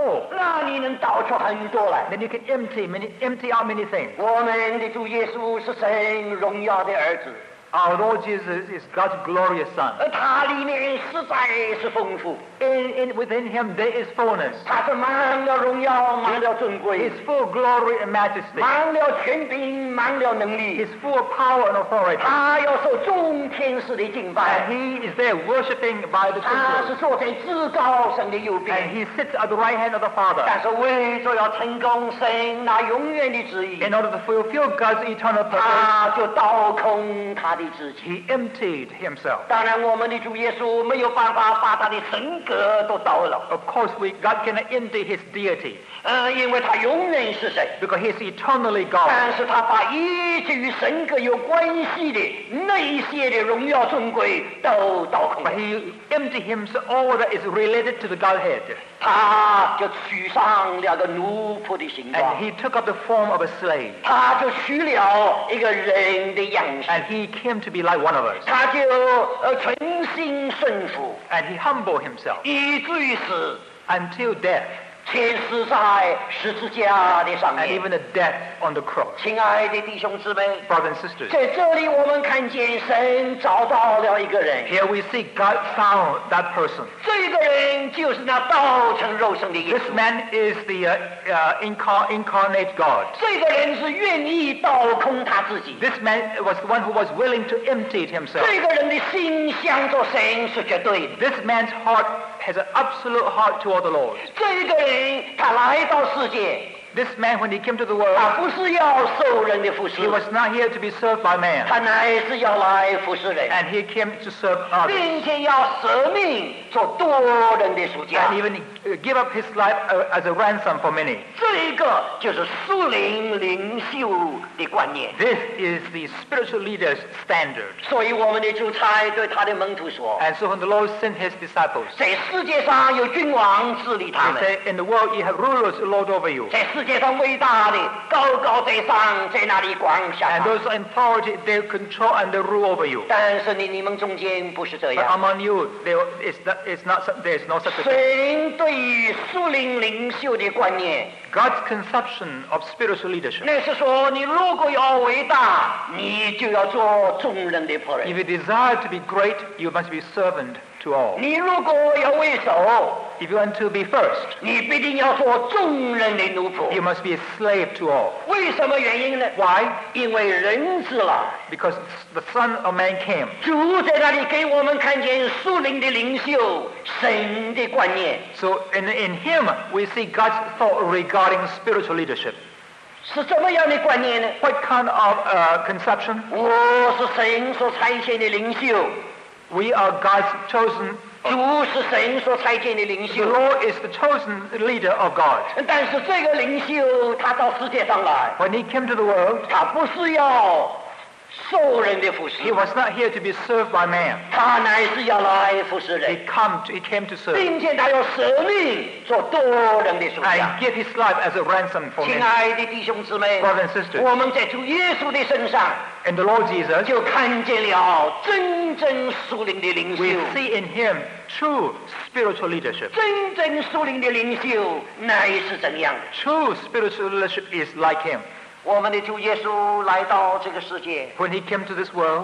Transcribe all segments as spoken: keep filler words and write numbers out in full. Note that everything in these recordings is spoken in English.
more. 那你能倒出很多来。 Then you can empty many, empty out many things. 我们的主耶稣是神荣耀的儿子， Our Lord Jesus is God's glorious Son. 而他里面实在是丰富， In, in, within him there is fullness. 他是满了荣耀，满了尊贵， He's full of glory and majesty. 满了权柄，满了能力。 He's full of power and authority. 他要受众天使的敬 And 拜， he is there worshipping by the 他是 temple. 坐在至高神的右 And 边。 he sits at the right hand of the Father. 但是为着要成功神那永远的旨意， In order to fulfill God's eternal purpose, 他就倒空他的自己。 he emptied himself. 当然，我们的主耶稣没有办法把他的神格都倒了， Of course, we, God cannot empty his deity 呃，因为他永远是神。 because he's eternally God. 但是他把一切与神格有关系的那一些的荣耀尊贵都倒空 But 了， he emptied himself all that is related to the Godhead. 他就取上了个奴仆的形 And 状， he took up the form of a slave. 他就取了一个人的样式， And he came to be like one of us. 他就呃存心顺服， And he humbled himself 以至于死， until death. 且死在十字架的上 And 面。 even the death on the cross. 亲爱的弟兄姊妹， Brothers and sisters, 在这里我们看见神找到了一个人， here we see God found that person. 这个人就是那道成肉身的耶 This 稣。 man is the uh, uh, incar- incarnate God. 这个人是愿意倒空他自己， This man was the one who was willing to empty himself. 这个人的心向着神是绝对的。 This man's heart has an absolute heart toward the Lord. 这个人他来到世界， This man, when he came to the world, 他不是要受人的服侍 he，was not here to be served by man. 他乃是要来服侍人， And he came to serve others. 并且要舍命做多人的赎价 And。even uh, give up his life uh, as a ransom for many. 这个就是属灵领袖的观念。 This is the spiritual leader's standard. 所以我们的主才对他的门徒说， And so when the Lord sent his disciples, 在世界上有君王治理他 he 们， said, in the world you have rulers who lord over you. 在世界上伟大的高高在上，在那里管辖 And 他。 those in authority, they control and they rule over you. 但是你你们中间不是这 But 样。 among you, there is not, it's not, there is no such a thing. 神对于属灵领袖的观念， God's conception of spiritual leadership. 那是说，你如果要伟大，你就要做众人的仆 If 人； you desire to be great, you must be servant to all. 你如果要为首， If you want to be first, 你必定要做众人的奴 you 仆。 must be a slave to all. 为什么原因呢？ Why? 因为人子来， Because the Son of Man came. 主在那里给我们看见属灵的领袖，神的观念。 So in, in him, we see God's thought regarding spiritual leadership. 是怎么样的观念呢？ What kind of uh, conception? 我是神所差遣的领袖， We are God's chosen. 主是神所差遣的领 The 袖。 Lord is the chosen leader of God. 但是这个领袖他到世界上来， When he came to the world, 他不是要受人的服侍， he was not here to be served by man. 他乃是要来服侍 He 人， come to, he came to serve 并且他要舍命做多人的赎价 and。give his life as a ransom for 亲 many. 爱的弟兄姊妹， Brothers and sisters, 我们在主耶稣的身上 in the Lord Jesus, 就看见了真正属灵的领 we 袖。 see in him true spiritual leadership. 真正属灵的领袖乃是怎样的？ True spiritual leadership is like him. 我们的主耶稣来到这个世界， When he came to this world,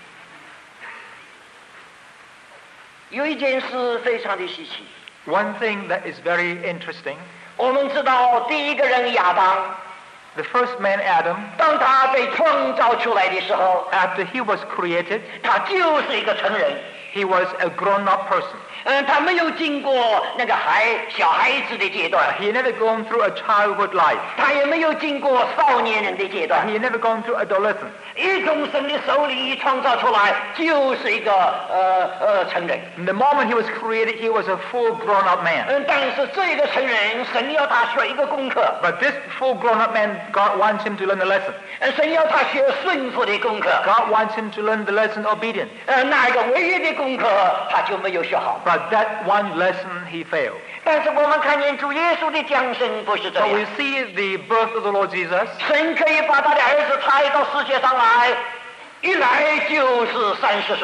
有一件事非常的稀奇。 one thing that is very interesting, 我们知道第一个人亚当， the first man Adam, 当他被创造出来的时候， after he was created, 他就是一个成人。 he was a grown-up person. 嗯，他没有经过那个孩小孩子的阶段， He never gone through a childhood life. 他也没有经过少年人的阶段。 He never gone through adolescence. 一从神的手里创造出来，就是一个呃呃成人。 The moment he was created, he was a full grown-up man. 嗯，但是这个成人，神要他学一个功课， But this full grown-up man, God wants him to learn a lesson. 呃，神要他学顺服的功课。 God wants him to learn the lesson of obedience. 呃，那一个唯一的功课，他就没有学好。 But that one lesson he failed. 但是我们看见主耶稣的降生不是这 So we 样， see the birth of the Lord Jesus. 神可以把他的儿子差到世界上来，一来就是三十岁。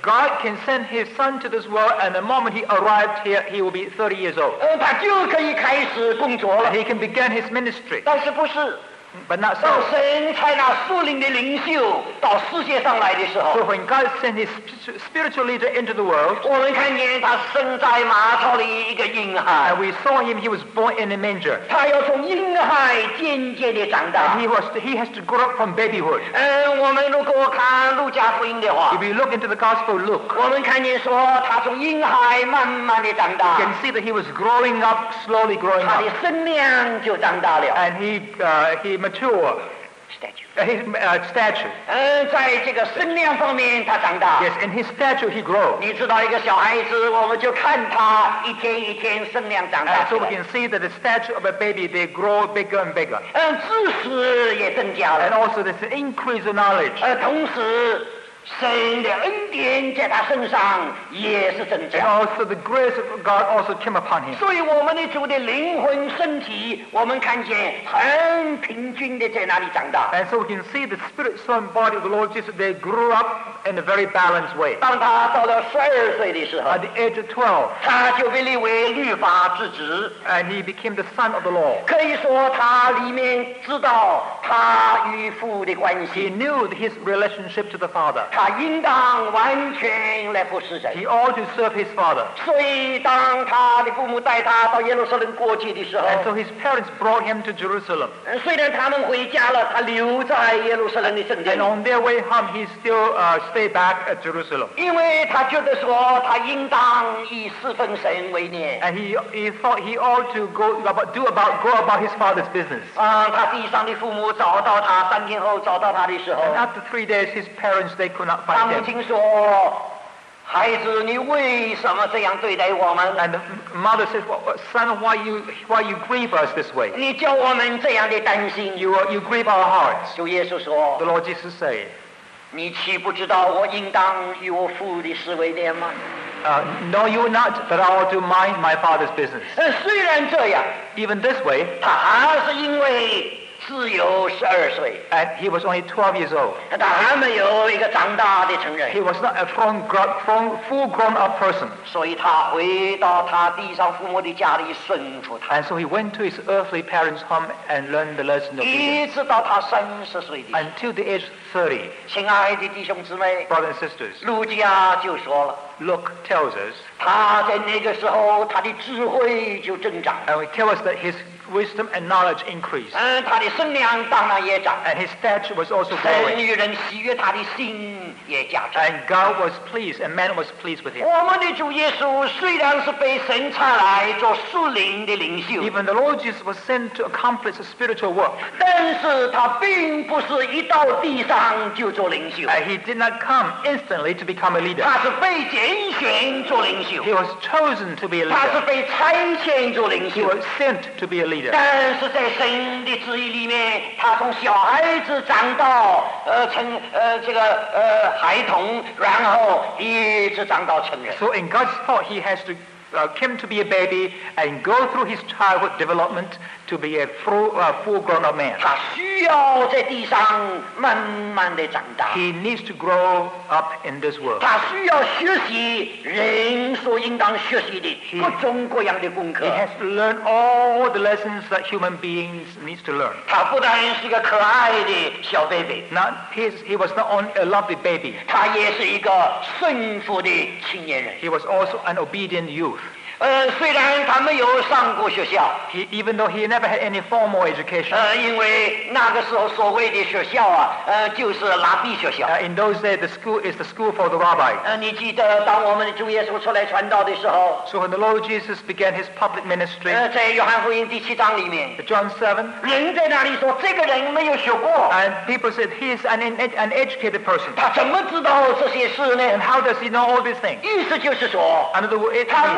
God can send His Son to this world, and the moment He arrived here, He will be thirty years old. 呃，他就可以开始工作了。 And He can begin His ministry. 但是不是 But not 到 so. 神差那属灵的领袖到世界上来的时候， So when God sent His spiritual leader into the world, 我们看见他生在马槽里一个婴孩， and we saw Him, He was born in a manger. 他要从婴孩渐渐的长大 And。He was He has to grow up from babyhood. 嗯，我们如果看路加福音的话 If，you look into the Gospel of Luke, 我们看见说他从婴孩慢慢的长 you 大， can see that He was growing up, slowly growing 他的 up, 身量就长大了。 and He uh, He matured. statue Uh, His uh, stature. 嗯，在这个身量方面他长大。 Yes, in His stature He grew. 你知道一个小孩子，我们就看他一天一天身量长大 And 起 so we 来， can see that the stature of a baby, they grow bigger and bigger. 嗯，知识也增加 And 了， also there's an increase of knowledge. 呃，同时神的恩典在他身上也是增 And 加。 also the grace of God also came upon Him. 所以我们的主的灵魂身体，我们看见很平均的在那里长大。 And so we can see the spirit, soul, and body of the Lord Jesus, they grew up in a very balanced way. 当他到了十二岁的时候， At the age of twelve, 他就被立为律法之子。 and he became the son of the law. 可以说，他里面知道他与父的关 He 系， knew his relationship to the Father. 他应当完全来服侍神。 He ought to serve his Father. 所以，当他的父母带他到耶路撒冷过去的时候， And so his parents brought him to Jerusalem. 呃虽然他们回家了，他留在耶路撒冷的圣殿 And，on their way home, he still uh, stayed back at Jerusalem. 因为他觉得说他应当以侍奉神为念。 And he, he thought he ought to go about, do about, go about his father's business. 啊、他地上的父母找到他，三天后找到他的时候， And after three days, his parents, they could not 他 find 母 him. 亲说：“孩子，你为什么这样对待我们？ And the mother said, well, son, why you, why you grieve us this way? 你叫我们这样的担心。 You, uh, you grieve our hearts. ” 主耶稣说 The Lord Jesus said, 你岂不知道我应当与我父的事为念吗？ uh, know you not that I ought to mind my father's business? 呃，虽然这样， Even this way, 他还是因为只有十二岁， and he was only twelve years old. 他还没有一个长大的成 He 人， was not a full, full, full grown-up person. 所以他回到他地上父母的家里顺服他， And so he went to his earthly parents' home and learned the lesson of 一 obedience 直到他三十岁的时候。 until the age of thirty. 亲爱的弟兄姊妹， Brothers and sisters, 路加就说了， Luke tells us, 他在那个时候他的智慧就增长， and he tells us that his wisdom and knowledge increased, 嗯，他的身量当然也长， and his stature was also 神 growing, 与人喜悦他的心也加增。 and God was pleased, and man was pleased with him. 我们的主耶稣虽然是被神差来做属灵的领袖， Even the Lord Jesus was sent to accomplish a spiritual work, 但是他并不是一到地上就做领袖， and he did not come instantly to become a leader. 他是被拣选做领袖， He was chosen to be a 他是 leader. 被差遣做领 He 袖。 was sent to be a leader. 但是在神的旨意里面，他从小孩子长到呃成呃这个呃孩童，然后一直长到成人。 So in God's thought, he has to uh, came to be a baby and go through his childhood development to be a full, uh, full grown-up man. 他需要在地上慢慢的长大， He needs to grow up in this world. 他需要学习人所应当学习的各种各样的功课 He。has to learn all the lessons that human beings needs to learn. 他不但是一个可爱的小 baby， Not his, he was not only a lovely baby. 他也是一个顺服的青年人。 He was also an obedient youth. 呃，虽然他没有上过学校， He, even though he never had any formal education. 呃，因为那个时候所谓的学校啊，呃，就是拉比学校。 Uh, in those days, the school is the school for the rabbi. 呃，你记得当我们的主耶稣出来传道的时候， So when the Lord Jesus began his public ministry, 呃，在约翰福音第七章里面， John seven, 人在那里说这个人没有学过， and people said he is an, an educated person. 他怎么知道这些事 And 呢？ how does he know all these things? 意思就是说， In other words, it 他 means 没有经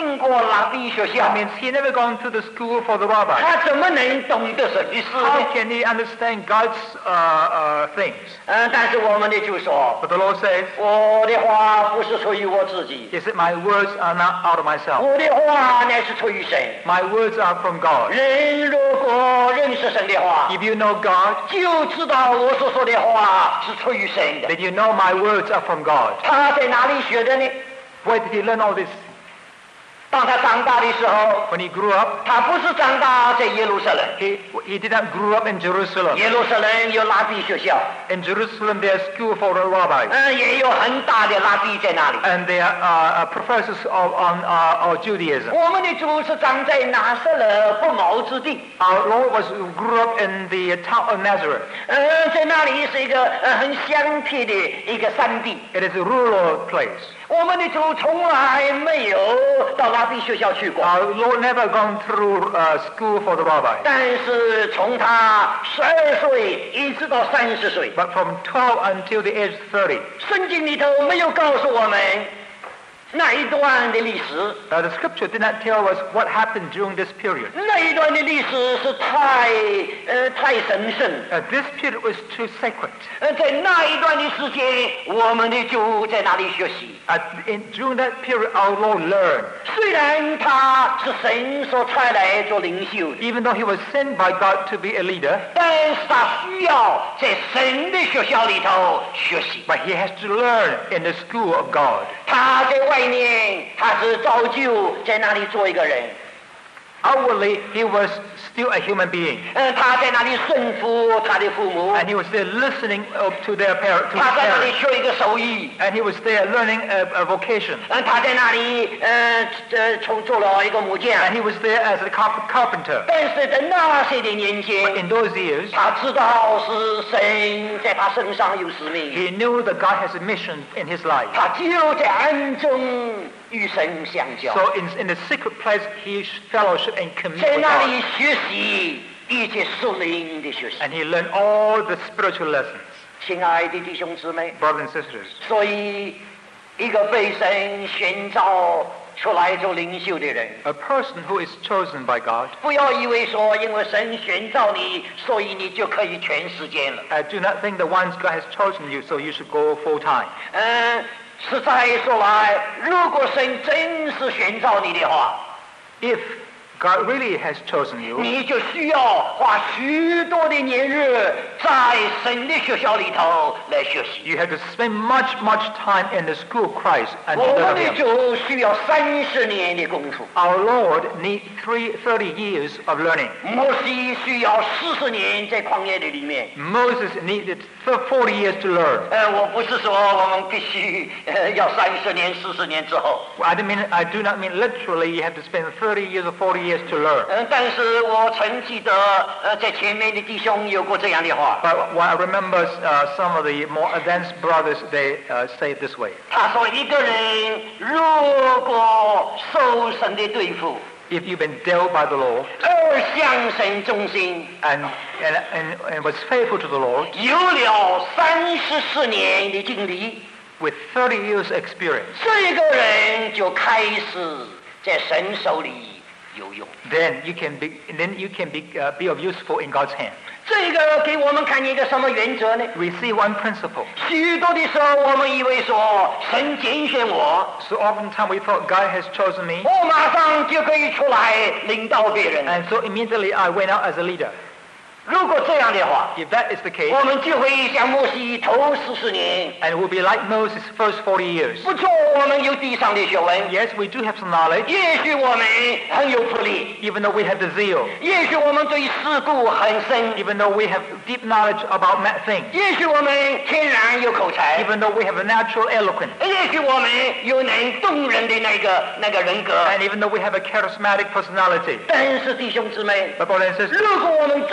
进过拉比学校 That，means he never gone to the school for the rabbi. 他怎么能懂得神的事 How 呢？ can he understand God's uh, uh, things? 嗯，但是我们的主说， But the Lord says, 我的话不是出于我自己， He said, my words are not out of myself. 我的话乃是出于神。 My words are from God. 人如果认识神的话， If you know God, 就知道我所说的话是出于神的。 then you know my words are from God. 他在哪里学的呢？ Where did he learn all this? 当他长大的时候， When he grew up, 他不是长大在耶路撒冷， he, he did not grow up in Jerusalem. 耶路撒冷有拉比学校， In Jerusalem, there's school for the rabbis. 嗯，也有很大的拉比在那里。 And they are uh, uh, professors of, on, uh, of Judaism. 我们的主是长在拿撒勒不毛之地， Our Lord was grew up in the town of Nazareth. 嗯，在那里是一个呃很乡僻的一个山地。 It is a rural place. 我们的主从来没有到拉比学校去过， Our Lord never gone through uh, school for the rabbis. 但是从他十二岁一直到三十岁， But from twelve until the age of thirty, 圣经里头没有告诉我们那一段的历史。 uh, the scripture did not tell us what happened during this period. 那一段的历史是太呃太神圣， Uh, this period was too sacred. 呃，在那一段的时间，我们的主在那里学习。 Uh, in, during that period, our Lord learned. 虽然他是神所差来做领袖的， Even though he was sent by God to be a leader, 但是他需要在神的学校里头学习。 but he has to learn in the school of God. 他在外面，他是造就在那里做一个人。 Outwardly, he was still a human being, 嗯，他在那里顺服他的父母， and he was there listening uh, to their parents, to 他 his 在那里 parents, 学一个手艺。 and he was there learning a, a vocation, 嗯，他在那里，呃，呃，从做了一个木匠。 and he was there as a carp- carpenter. 但是在那些的年 But 间， in those years, 他知道是神在他身上有使命， he knew that God has a mission in his life. 他就在暗中与神相交， So in, in the secret place, he fellowship and commune 在 with 那 God, 里学习一切属灵的学习。 and he learned all the spiritual lessons. 亲爱的弟兄姊妹， Brothers and sisters, 所以一个被神选召出来做领袖的人， a person who is chosen by God, 不要以为说因为神选召你，所以你就可以全时间了。 uh, do not think that once God has chosen you, so you should go full time. 嗯，实在说来，如果神真是选召你的话， If God really has chosen you, 你就需要花许多的年日在神的学校里头来学习。 you have to spend much, much time in the school of Christ and 我 to 们 learn 的 Him. 主需要三十年的功夫， Our Lord needs three, thirty years of learning. 摩西需要四十年在旷野的里面。 Moses needed forty years to learn. 呃，我不是说我们必须呃要三十年、四十年之后， I, didn't mean, I do not mean literally you have to spend thirty years or forty years to learn. 嗯、但是我曾记得呃在前面的弟兄有过这样的话， But what I remember uh, some of the more advanced brothers, they uh, say it this way. 他说一个人如果受神的对付， If you've been dealt by the Lord 而向神忠心， and, and, and, and was faithful to the Lord 有了三十四年的经历， with thirty years experience, 这个人就开始在神手里有用。 then you can be, then you can be, uh, be of useful in God's hand. 这个给我们看一个什么原则呢？ We see one principle. 许多的时候，我们以为说神拣选我， So oftentimes we thought God has chosen me, 我马上就可以出来领导别人。 and so immediately I went out as a leader. 如果这样的话， If that is the case, 我们就会像摩西头四十年， and it will be like Moses' first forty years. 不错，我们有地上的学问， Yes, we do have some knowledge, 也许我们很有魄力， even though we have the zeal, 也许我们对事故很深， even though we have deep knowledge about mad things, 也许我们天然有口才， even though we have a natural eloquence, 也许我们有能动人的那个那个人格。 and even though we have a charismatic personality. 但是弟兄姊妹， But brothers and sisters, 如果我们这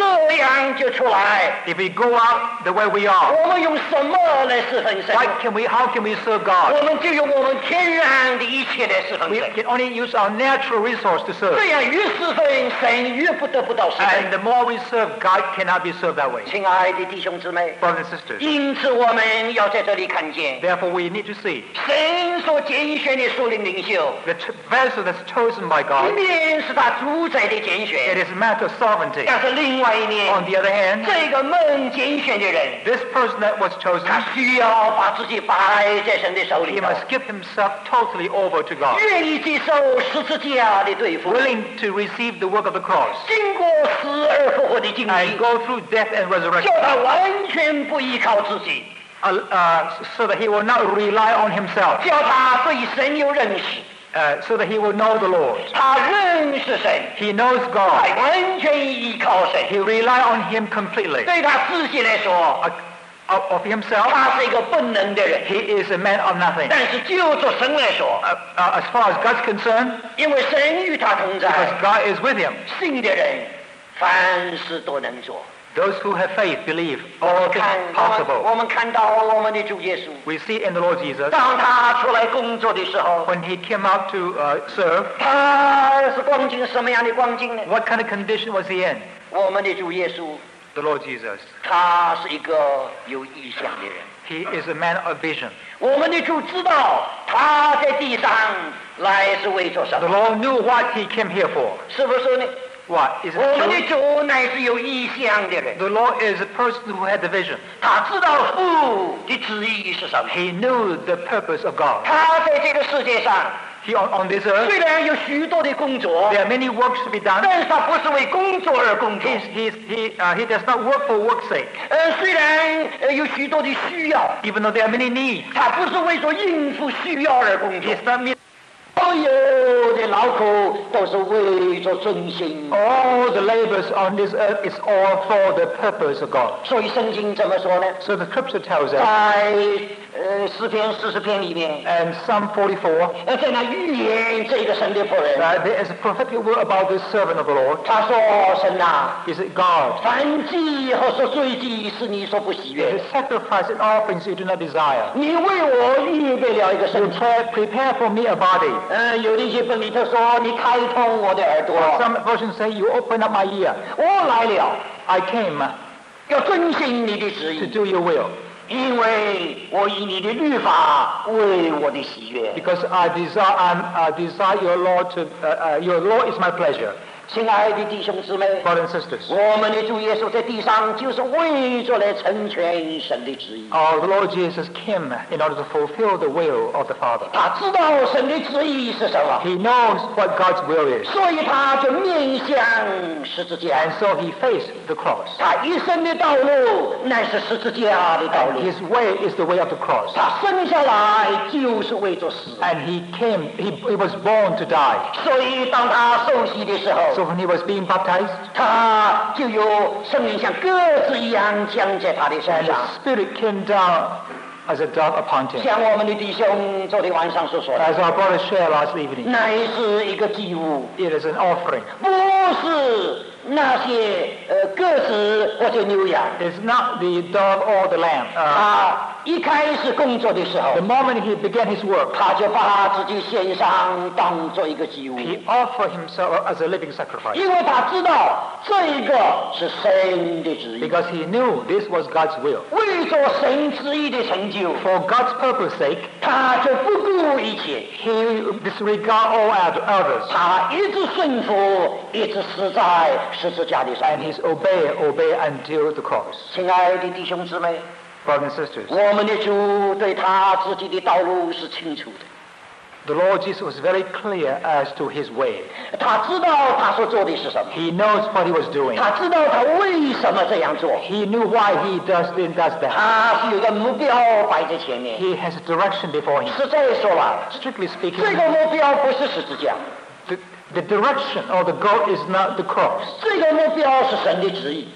样就出来。 If we go out the way we are, 我们用什么来侍奉神？ what can we, how can we serve God? 我们就用我们天然的一切来侍奉 We 神。 can only use our natural resource to serve. 这样越侍奉神，越不得不到侍 And 奉。 the more we serve, God cannot be served that way. 亲爱的弟兄姊妹， Brothers and sisters, 因此我们要在这里看见， therefore we need to see 神所拣选的属灵领袖， the t- vessel that's chosen by 一 God. 面是他主宰的拣 It 选， is a matter of sovereignty. 但是另外一面， On the other hand, 这个蒙拣选的人， this person that was chosen, 他需要把自己摆在神的手里 he 头， must give himself totally over to God, 愿意接受十字架的对付， willing to receive the work of the cross 经过死而复活的经 and 历， go through death and 叫 resurrection, 他完全不依靠自己， uh, uh, so that he will not rely on himself, 叫他对神有认识， uh, so that he will know the Lord. 他认识神， He knows 他 God. 完全依靠神。 He rely on him completely. 对他自己来说， Uh, Of of himself, 他是一个不能的人， he is a man of nothing. 但是就着神来说， Uh, uh, as far as God's concerned, 因为神与他同 because 在， God is with him, 信的人凡事都能做。 those who have faith believe 我 all 们 things 看，我们 possible. 我们看到我们的主耶稣， We see in the Lord Jesus, 当他出来工作的时候， when he came out to uh, serve, 他是光景什么样的光景呢？ what kind of condition was he in? 我们的主耶稣， The Lord Jesus. 他是一个有意向的人。 He is a man of vision. 我们的主知道他在地上来是为做什 The 么， Lord knew what he came here for. 是不是呢？ What? Is it 我们的 true? 主乃是有意向的人， The Lord is a person who had the vision. 他知道父的旨意是什么。 He knew the purpose of God. 他在这个世界上 He on, on this earth, 虽然有许多的工作， there are many works to be done. 但是他不是为工作而工作。 He's, he's, he, uh, he does not work for work's sake, 呃，虽然呃有许多的需要， even though there are many needs. 他不是为着应付需要而工作 He's。not mere 所有的劳苦都是为着遵行。 all the labors on this earth is all for the purpose of God. 所以圣经怎么说呢？ So the scripture tells us, 在呃诗篇四十篇里面， and Psalm forty-four, 呃，在那预言这个神的仆人， that there is a prophetic word about this servant of the Lord. 他说：“神呐、 Is it God? 燔祭和所罪祭是你所不喜悦 The 的。 sacrifice and offerings you do not desire. 你为我预备了一个 You 身体。 prepare, prepare for me a body. 呃，有的一些本里头说你开通我的耳朵， Some versions say you open up my ear. 我来了， I came 要遵行你的旨 to 意， do your will, 因为我以你的律法为我的喜悦。 because I desire, I'm, I desire your Lord to, uh, uh, your Lord is my pleasure. 亲爱的弟兄姊妹， Brothers and sisters, 我们的主耶稣在地上就是为着来成全神的旨意。 our Lord Jesus came in order to fulfill the will of the Father. 他知道神的旨意是什么， He knows what God's will is, 所以他就面向十字架。 and so he faced the cross. 他一生的道路乃是十字架的道 And 路， his way is the way of the cross. 他生下来就是为着死。 And he came, he, he was born to die. 所以当他受洗的时候， So when he was being baptized, 他就有圣灵像鸽子一样降在他的身 and 上， the Spirit came down as a dove upon him. 像我们的弟兄昨天晚上所说的， As our brother shared last evening, 乃是一个祭物， it is an offering. 不是那些呃鸽子或者牛羊。 It's not the dove or the lamb. Uh, 他一开始工作的时候 the，moment he began his work, 他就把自己献上当做一个祭物， he offered himself as a living sacrifice, 因为他知道这个是神的旨意， because he knew this was God's will. 为着神旨意的成就， For God's purpose sake, 他就不顾一切， he disregard all oth- others, 他一直顺服，一直死在十字架的上 and 面。 he's obey, obey until the cross. 亲爱的弟兄姊妹， Brothers and sisters, 我们的主对他自己的道路是清楚的， the Lord Jesus was very clear as to his way. 他知道他所做的是什么， He knows what he was doing. 他知道他为什么这样做， He knew why he does, does that. 他是有一个目标摆在前面。 He has a direction before him. 实在说了， Strictly 这 speaking, 个目标不是十字架， the, the direction or the goal is not the cross. 这个目标是神的旨意。 The,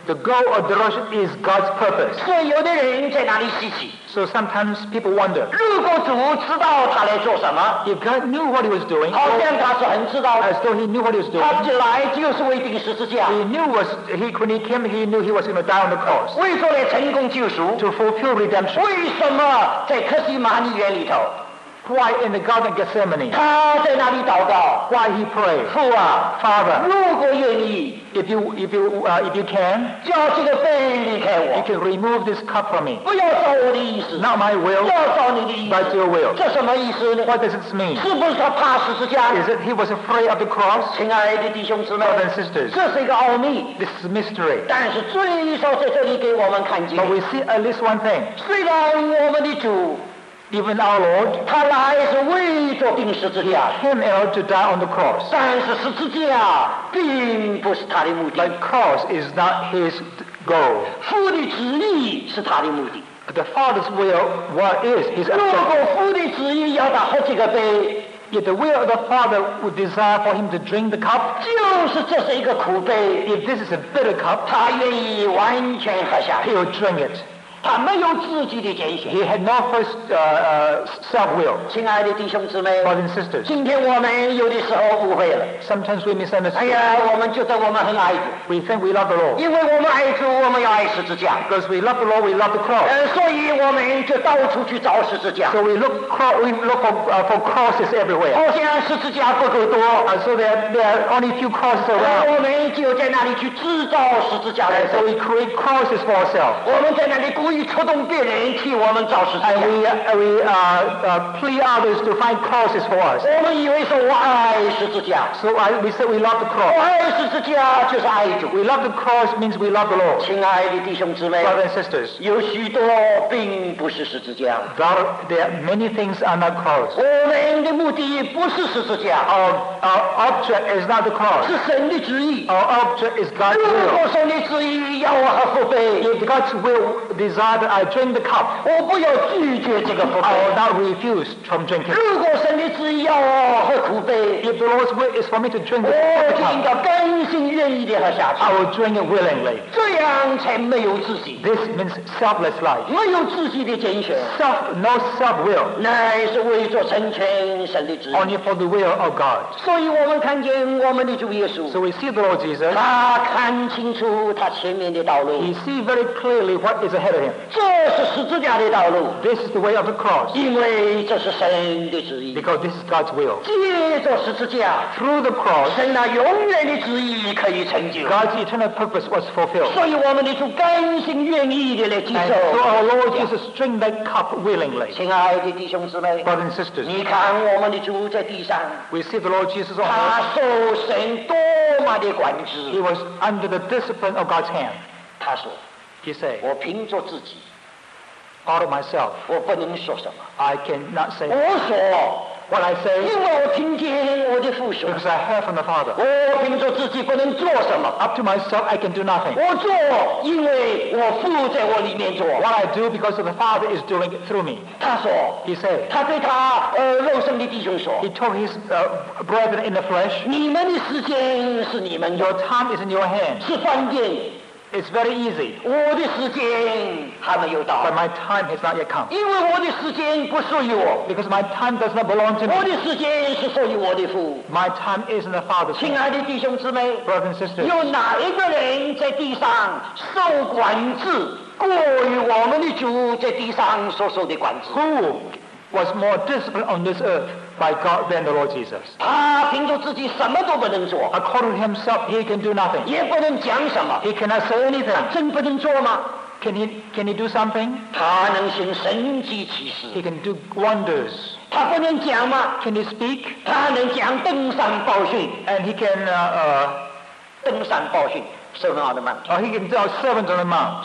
The goal of devotion is God's purpose. 所以有的人在那里稀奇。 So sometimes people wonder, 如果主知道他来做什么， if God knew what he was doing, 好像他是很知道的， as though he knew what he was 他 doing, 就来就是为钉十字架， he knew was he when he came, he knew he was going to die on the cross 为做来成功救赎。 to fulfill redemption. 为什么在克西马尼园里头， Why in the Garden of Gethsemane? 他在那里祷告？ Why he prayed, 父啊， Father, 如果愿意， if you if you uh, if you can, 叫这个杯离开 you 我， can remove this cup from me. 不要照我的意思， Not my will, 要照你的意 but 思。 your will. 这什么意思呢？ What does it mean? 是不是他怕十字架？ Is it he was afraid of the cross? 亲爱的弟兄姊妹， Brothers and sisters, 这是一个奥秘， this is a mystery. 但是最少在这里给我们看见， But we see at least one thing. 虽然我们的主 Even our Lord 他来是为着钉十字架， came out to die on the cross. 但是十字架并不是他的目的， But cross is not his goal. 父的旨意是他的目的。 The Father's will, what is his 如果 objective? 父的旨意要他喝这个杯， If the will of the Father would desire for him to drink the cup, 就是这是一个苦杯， if this is a bitter cup, 他愿意完全喝下去， he will drink it. 他没有自己的拣选。 He had no first uh, uh, self-will. 亲爱的弟兄姊妹， Brothers and sisters, 今天我们有的时候误会了。 sometimes we 哎 misunderstand. 呀，我们觉得我们很爱主， We think we love the Lord. 因为我们爱主，我们要爱十字架。 Because we love the Lord, we love the cross. 呃，所以我们就到处去找十字架， So we look, cro- we look for, uh, for crosses everywhere. 好像十字架不够多， Uh, so there, there are only few crosses 而 around. 我们就在那里去制造十字架来 And 走 so。we create crosses for ourselves. 我们在那里故意触动别人替我们找十字 And 架。 we, uh, we uh, uh, plead others to find crosses for us. 我们以为说我爱十字架， So I, we say we love the 我 cross. 爱十字架就是爱主。 We love the cross means we love the Lord. 亲爱的弟兄姊妹， Brothers and sisters, 有许多并不是十字架。 God, there are many things are not cross. 我们的目的不是十字架， Our, our object is not the cross. 是神的旨意。 Our object is God's 如 will. 果神的旨意要我喝福杯， If God's will desire that I drink the cup, 我不要拒绝这个福 I will 杯。 not refuse from drinking. 如果神的旨意要我喝苦杯， If the Lord's will is for me to drink 我 the 就应 cup, 该甘心愿意的喝下 I 去， will drink it willingly. 这样才没有自己， This means selfless life. 没有自己的拣选， Self, no self-will, 乃是为着成全神的旨意。 only for the will of God. 所以我们看见我们的主耶稣， So we see the Lord Jesus. 他看清楚他前面的道路， He sees very clearly what is ahead of him. 这是十字架的道路， This is the way of the cross, 因为这是神的旨意。 because this is God's will. 借着十字架， Through the cross, 神那永远的旨意可以成就。 God's eternal purpose was fulfilled. 所以我们的主甘心愿意的来接 And 受 so。our Lord Jesus drank that cup willingly. 亲爱的弟兄姊妹， Brothers and sisters, 你看我们的主在地上， we see the Lord Jesus on earth. 他受神多么的管 He 制。 was under the discipline of God's hand. 他说 He said, 我凭着自己， out of myself, 我不能说什么。 I cannot say 我说， what I 因 say 为我听见我的父说， because I heard from the Father. 我凭着自己不能做什么。 Up to myself, I can do nothing. 我做，因为我父在我里面做。 What I do because of the Father is doing it through me. 他说， He said, 他对他呃肉身的弟兄说 he told his uh, brethren in the flesh, 你们的时间是你们 your 的， time is in your hands. 是方便。 It's very easy, 我的时间还没有到 but，my time has not yet come. 因为我的时间不属于我， Because my time does not belong to 我 me. 的时间是属于我的父。 My time is in the Father's 亲 hand. 爱的弟兄姊妹， Brothers and sisters, 有哪一个人在地上受管制，过于我们的主在地上所受的管制？ who was more disciplined on this earth by God than the Lord Jesus? 他凭着自己什么都不能做， According to himself, he can do nothing. 也不能讲什么， He cannot say anything. 真不能做吗？ Can he, can he do something? 他能行神迹奇事， He can do wonders. 他不能讲吗？ Can he speak? 他能讲登山报训， And he can, uh, 登山报训，是很好的吗？ uh, or he can tell servants on the mount.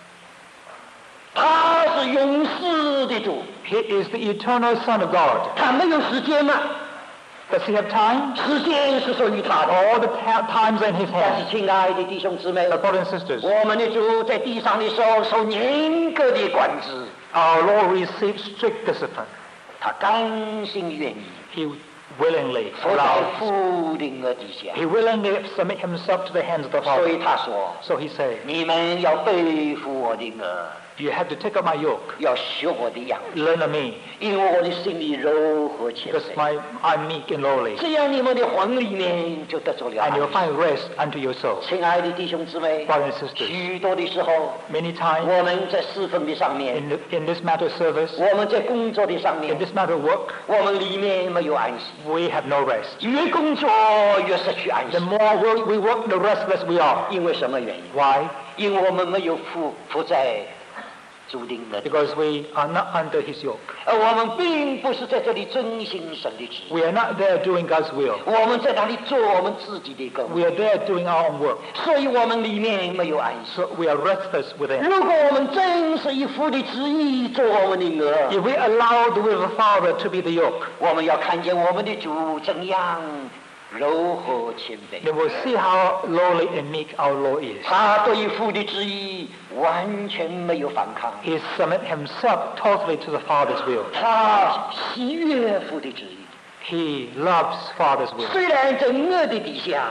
他是永世的主， He is the eternal Son of God. 他没有时间吗？ Does he have time? 时间是属于他的。 All the ta- times are in his 但是， hands. 亲爱的弟兄姊妹， Uh, brothers and sisters, 我们的主在地上的时候受严格的管制， our Lord received strict discipline. 他甘心愿意， He willingly 伏在 allows, 父的额底下。 he willingly submit himself to the hands of the 所以 Father. 他说 So he said, 你们要背负我的额， you have to take up my yoke, 要学我的样子， learn of me, 因为我的心里柔和谦 because 卑， my, I'm meek and lowly, 这样你们的魂里面就得着了 and 安 you'll 息。 find rest unto your soul. 亲爱的弟兄姊妹， Brothers and sisters, 许多的时候， many times 我们在侍奉的上面， in, the, in this matter of service, 我们在工作的上 in 面， this matter of work, 我们里面没有安息， we have no rest. 越工作越失去安 The 息。 more we, we work, the restless we are. 因为什么原因？ Why? 因为我们没有服服在主的额底， Because we are not under his yoke. 而我们并不是在这里遵行神的旨意， We are not there doing God's will. 我们在那里做我们自己的工， We are there doing our own work. 所以我们里面没有安息。 So we are restless within. 如果我们真是以父的旨意做我们的额， If we allow the will of the Father to be the yoke, 我们要看见我们的主怎样柔和谦卑。 then we'll see how lowly and meek our Lord is. 他对于父的旨意完全没有反抗， He submit himself totally to the Father's will. 他喜悦父的旨意。 He loves Father's will. 虽然在额的底下，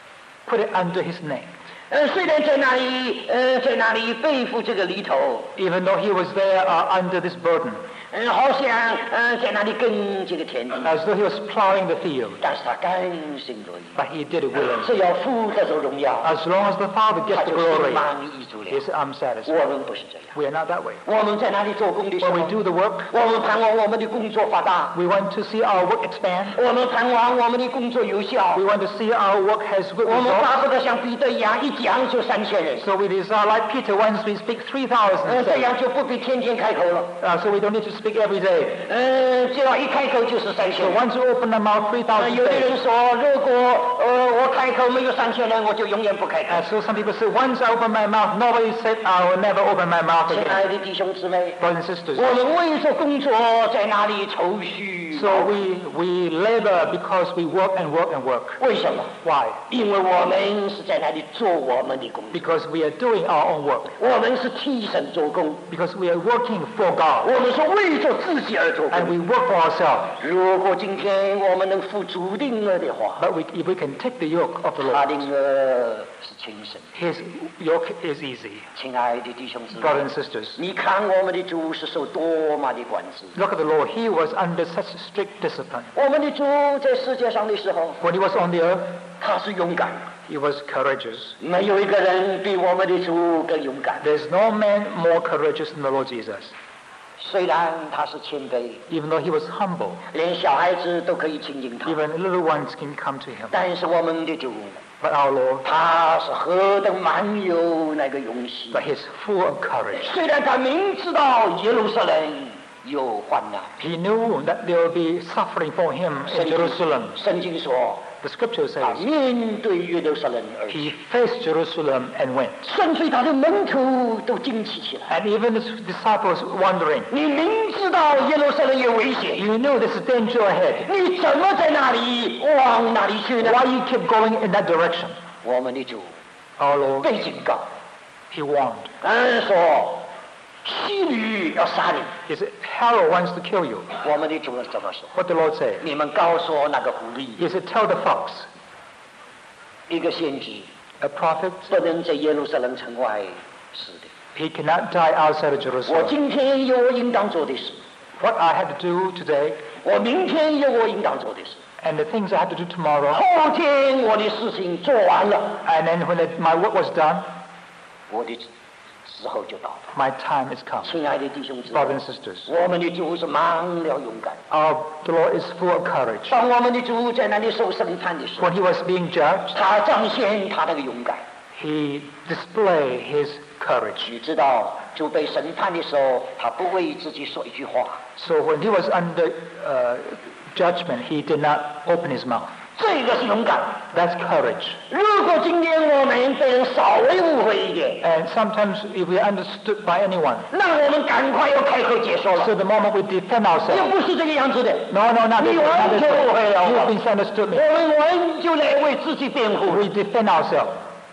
Put it under his neck. 呃，虽然在那里，呃，在那里背负这个犁头， Even though he was there uh, under this burden, 嗯，好像，呃，在那里耕这个田地， as though he was plowing the field, 但是他甘心乐意， but he did it willingly. 只要父得着荣耀， As long as the Father 他 gets the 就 glory, 心满意足 he 了。 said, I'm satisfied. 我们不是这样， We are not that way. 我们在那里做工的时 When 候 we，do the work, 我们盼望我们的工作发达， we want to see our work expand. 我们盼望我们的工作有效， We want to see our work has good 我们巴 results. 不得像彼得一样，一讲就三千人， So we desire, like Peter, once we speak three 呃， thousand 这 say, 样就不必天天开口了， uh, so we don't need to speak every day. 嗯，只要一开口就是三千 So 人。 once you open the mouth, three 呃， thousand 有的 say. 人说，如果呃我开口没有三千人，我就永远不开口。 Uh, so some people say, once I open my mouth, nobody said I will never open my mouth 亲 again. 爱的弟兄姊妹， Brothers and sisters, 我们为着工作在那里愁绪。 so we, we labor because we work and work and work. 为什么？ Why? 因为我们是在那里做我们的工作， Because we are doing our own work. 我们是替神做工， Because we are working for God. 我们是为着自己而做 And 工。 we work for ourselves. 如果今天我们能付主的额的话， But we, if we can take the yoke of the 他的 Lord, 额是轻省。 his yoke is easy. 亲爱的弟兄姊 Brothers 妹， and sisters, 你看我们的主是受多么的管制。 look at the Lord. He was under such strict discipline. 我们的主在世界上的时候， When he was on the earth, 他是勇敢， he was courageous. 没有一个人比我们的主更勇敢。 There's no man more courageous than the Lord Jesus. 虽然他是谦卑， Even though he was humble, 连小孩子都可以亲近他， even little ones can come to him. 但是我们的主， But our Lord, 他是何等满有那个勇气。 but he's full of courage. 虽然他明知道耶路撒冷有患难， He knew that there will be suffering for him 圣 in 经 Jerusalem. 圣经说， The scripture 他 says 面对耶路撒冷而去， he faced Jerusalem and went. 甚至他的门徒都惊奇起来。 And even his disciples wondering, 你明知道耶路撒冷有危险， you knew there's danger ahead. 你怎么在那里往哪里去呢？ Why you keep going in that direction? 我们的主 Our Lord, 被警告， he warned. 嗯，说希律要杀你。 He said, Herod wants to kill you. 我们的主怎么说？ What did the Lord say? 你们告诉我那个狐狸， He said, tell the fox, 一个先知 a prophet, 不能在耶路撒冷城外死的。 he cannot die outside of 我 Jerusalem. 今天有我应当做的事， What I had to do today 我明天有我应当做的事， and the things I had to do tomorrow, 后天我的事情做完了， and then when it, my work was done, 我的时候就到了。 my time is come. 亲爱的弟兄姊妹， Brothers and sisters, 我们的主是满了勇敢。 our, the Lord is full of courage. 当我们的主在那里受审判的时候， When he was being judged, 他彰显他那个勇敢。 he displayed his courage. 你知道，主被审判的时候，他不为自己说一句话， So when he was under uh, judgment, he did not open his mouth. 这个是勇敢。 That's courage. 如果今天我们被人稍微误会一点， And sometimes if we're understood by anyone, 那我们赶快要开口解说了。 so the moment we defend 也 ourselves, 不是这个样子的， no, no, not this 你 way, not 完 this 全误会 way. 了 You've 我。 misunderstood 我 me. 们完就来为自己辩护。 We defend ourselves.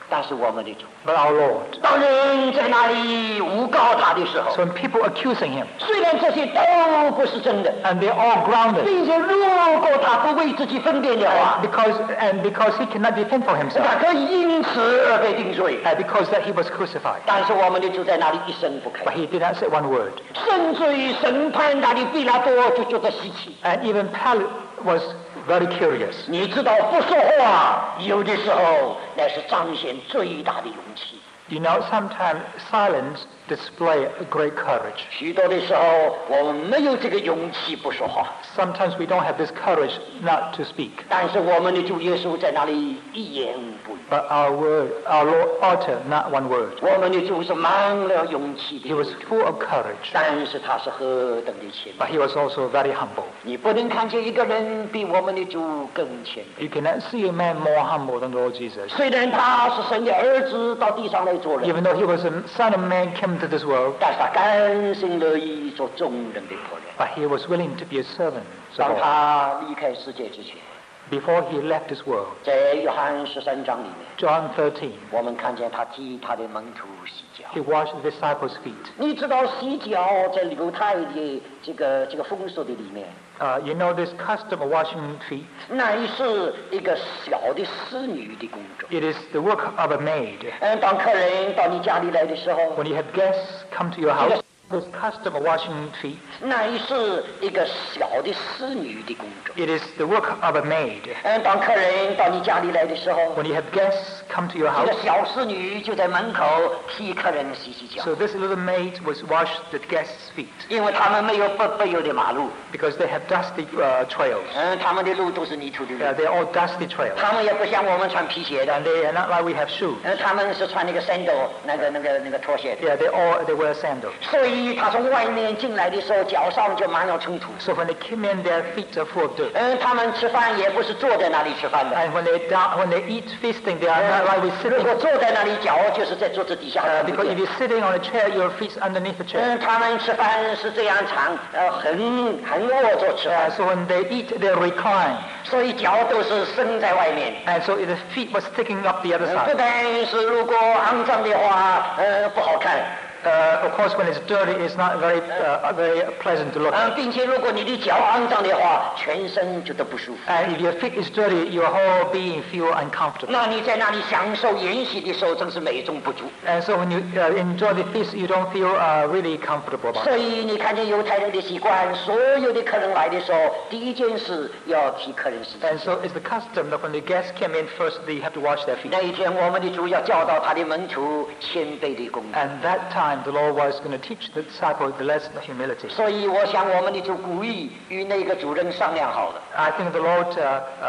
但是我们的主， but our Lord. 当人在那里诬告他的时候， So when people accusing him, 虽然这些都不是真的， and they're all grounded, 并且如果他不为自己分辨的话， because and because he cannot defend for 他 himself, 可以因此而被定罪。 uh, because that he was crucified. 但是我们的主在那里一声不吭， But he did not say one word. 甚至于审判他的毕拉多就觉得稀奇。 And even Pilate was very curious. 你知道，不说话有的时候那是彰显最大的勇气。 You know, sometimes silence display a great courage. 许多的时候，我们没有这个勇气不说话。 Sometimes we don't have this courage not to speak. 但是我们的主耶稣在那里一言不语。 But our word, our Lord uttered not one word. 我们的主是满了勇气的 He，was full of courage, 但是他是何等的谦 but 卑。 he was also very humble. 你不能看见一个人比我们的主更谦卑。 You cannot see a man more humble than the Lord Jesus. 虽然他是神的儿子到地上来做人， Even though he was a son of man came to this world, 但是他甘心乐意做众人的仆人。 but he was willing to be a servant. 当 So 他离开世界之前， before he left this world, 在约翰十三章里面， John thirteen, 我们看见他替他的门徒洗脚。 he washed the disciples' feet. 你知道洗脚在犹太的这个这个风俗的里面， Uh, you know this custom of washing feet? 那是一个小的侍女的工作。 It is the work of a maid. 嗯，当客人到你家里来的时候， When you have guests come to your house, this custom of washing feet, 那是一个小的侍女的工作。 it is the work of a maid. 嗯，当客人到你家里来的时候， When you have guests come to your 这个 house, 小侍女就在门口替客人洗洗脚， so this little maid was wash the guests' feet 因为他们没有不不油的马路， because they have dusty uh, trails. 嗯，他们的路都是泥土的 Uh, 路， they're all dusty trails, 他们也不像我们穿皮鞋的， and they are not like we have shoes. 嗯，他们是穿那个 sandal 那个那个那个拖鞋的， Yeah, they all they wear sandals. 所以他从外面进来的时候，脚上就满了尘土。 So when they came in, their feet are full of dirt. 嗯，他们吃饭也不是坐在那里吃饭的， And when they down, when they eat feasting, they are not like we 如 sitting. 果坐在那里，脚就是在桌子底下 Uh, 看不 because if 见。 you're sitting on a chair, your feet's underneath the chair. 嗯，他们吃饭是这样长，呃，很很卧着吃 Uh, 饭， so when they eat, they recline. 所以脚都是伸在外面。 And so the feet was sticking up the other 呃不 side. 但是如果肮脏的话，呃，不好看。 Uh, of course, when it's dirty, it's not very uh, very pleasant to look 嗯， at. 并且如果你的脚肮脏的话，全身就都不舒服。 And if your feet is dirty, your whole being feel uncomfortable. 那你在那里享受筵席的时候，真是美中不足。 And so when you uh, enjoy the feast, you don't feel uh, really comfortable about 所 it. 以你看见犹太人的习惯，所有的客人来的时候，第一件事要替客人洗脚。 And so it's the custom that when the guests came in first, they have to wash their feet. 那一天，我们的主要教导他的门徒谦卑的功夫。 And that time, the Lord was going to teach the disciples the lesson of humility. 所以我想，我们的主故意与那个主人商量好了。 I think the Lord uh, uh,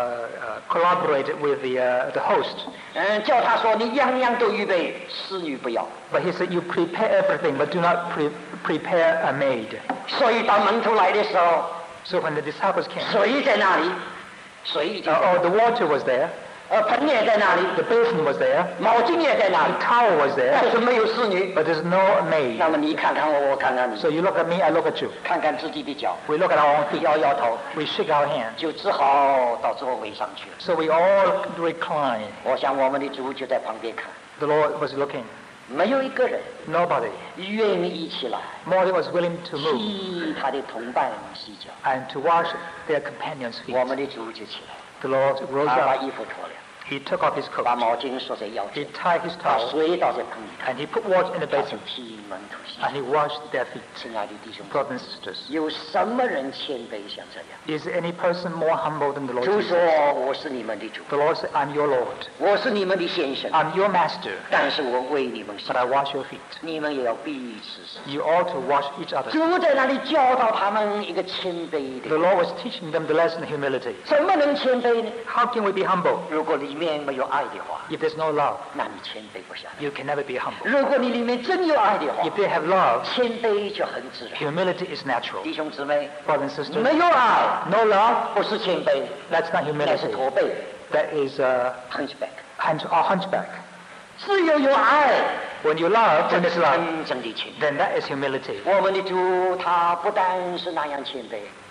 uh, collaborated with the uh, the host. 嗯，叫他说：“你样样都预备，侍女不要。 But he said, you prepare everything, but do not pre- prepare a maid. ” 所以当门徒来的时候， So when the disciples came, 水在那里，水就 uh, oh, the water was there, 呃盆也在那里， the basin was there, 毛巾也在那里 the，towel was 但 there, 是没有侍女。 but there's no maid. 那么你看看我，我看看你， So you look at me, I look at you. 看看自己的脚， We look at our own feet. 摇摇头， We shake our hands. 就只好到座位上去了。 So we all recline. 我想我们的主就在旁边看， The Lord was looking. 没有一个人 Nobody. 愿意一起来 Molly was willing to move 替他的同伴洗脚。 and to wash their companions' 我 feet. 们的主就起来， The Lord rose 他把 up. 衣服脱了， He took off his 把 coat. 毛巾束在腰 He 间， tied his 把 towel 水倒在盆里， and he put water in the 他就 basin 替门徒洗。 and he washed their feet. 亲爱的弟兄， Brothers and sisters, 有什么人谦卑像这样？ is there any person more humble than the Lord 主说 Jesus?：“ 我是你们的主， The Lord said, I'm your Lord. 我是你们的先生， I'm your master, 但是我为你们洗 but，I wash your feet. 你们也要彼此洗。 You ought to wash each other's feet. 主在那里教导他们一个谦卑 The 的， Lord was teaching them the lesson of humility. 怎么能谦卑呢？ How can we be humble 如果里面没有爱的话， if there's no love? 那你谦卑不下来； You can never be humble. 如果你里面真有爱的话， If they have love, 谦卑就很自然。 humility is natural. 弟兄姊妹， Brothers and 没 sisters, 有爱 no love, 不是谦卑， that's not 那是 humility. 驼背 That is uh, （hunchback）。 hunch, or hunchback. 只有有爱， When you love, 这 when 是 there's love, 真正的谦卑。 then that is humility. 我们的主他不但是那样谦卑，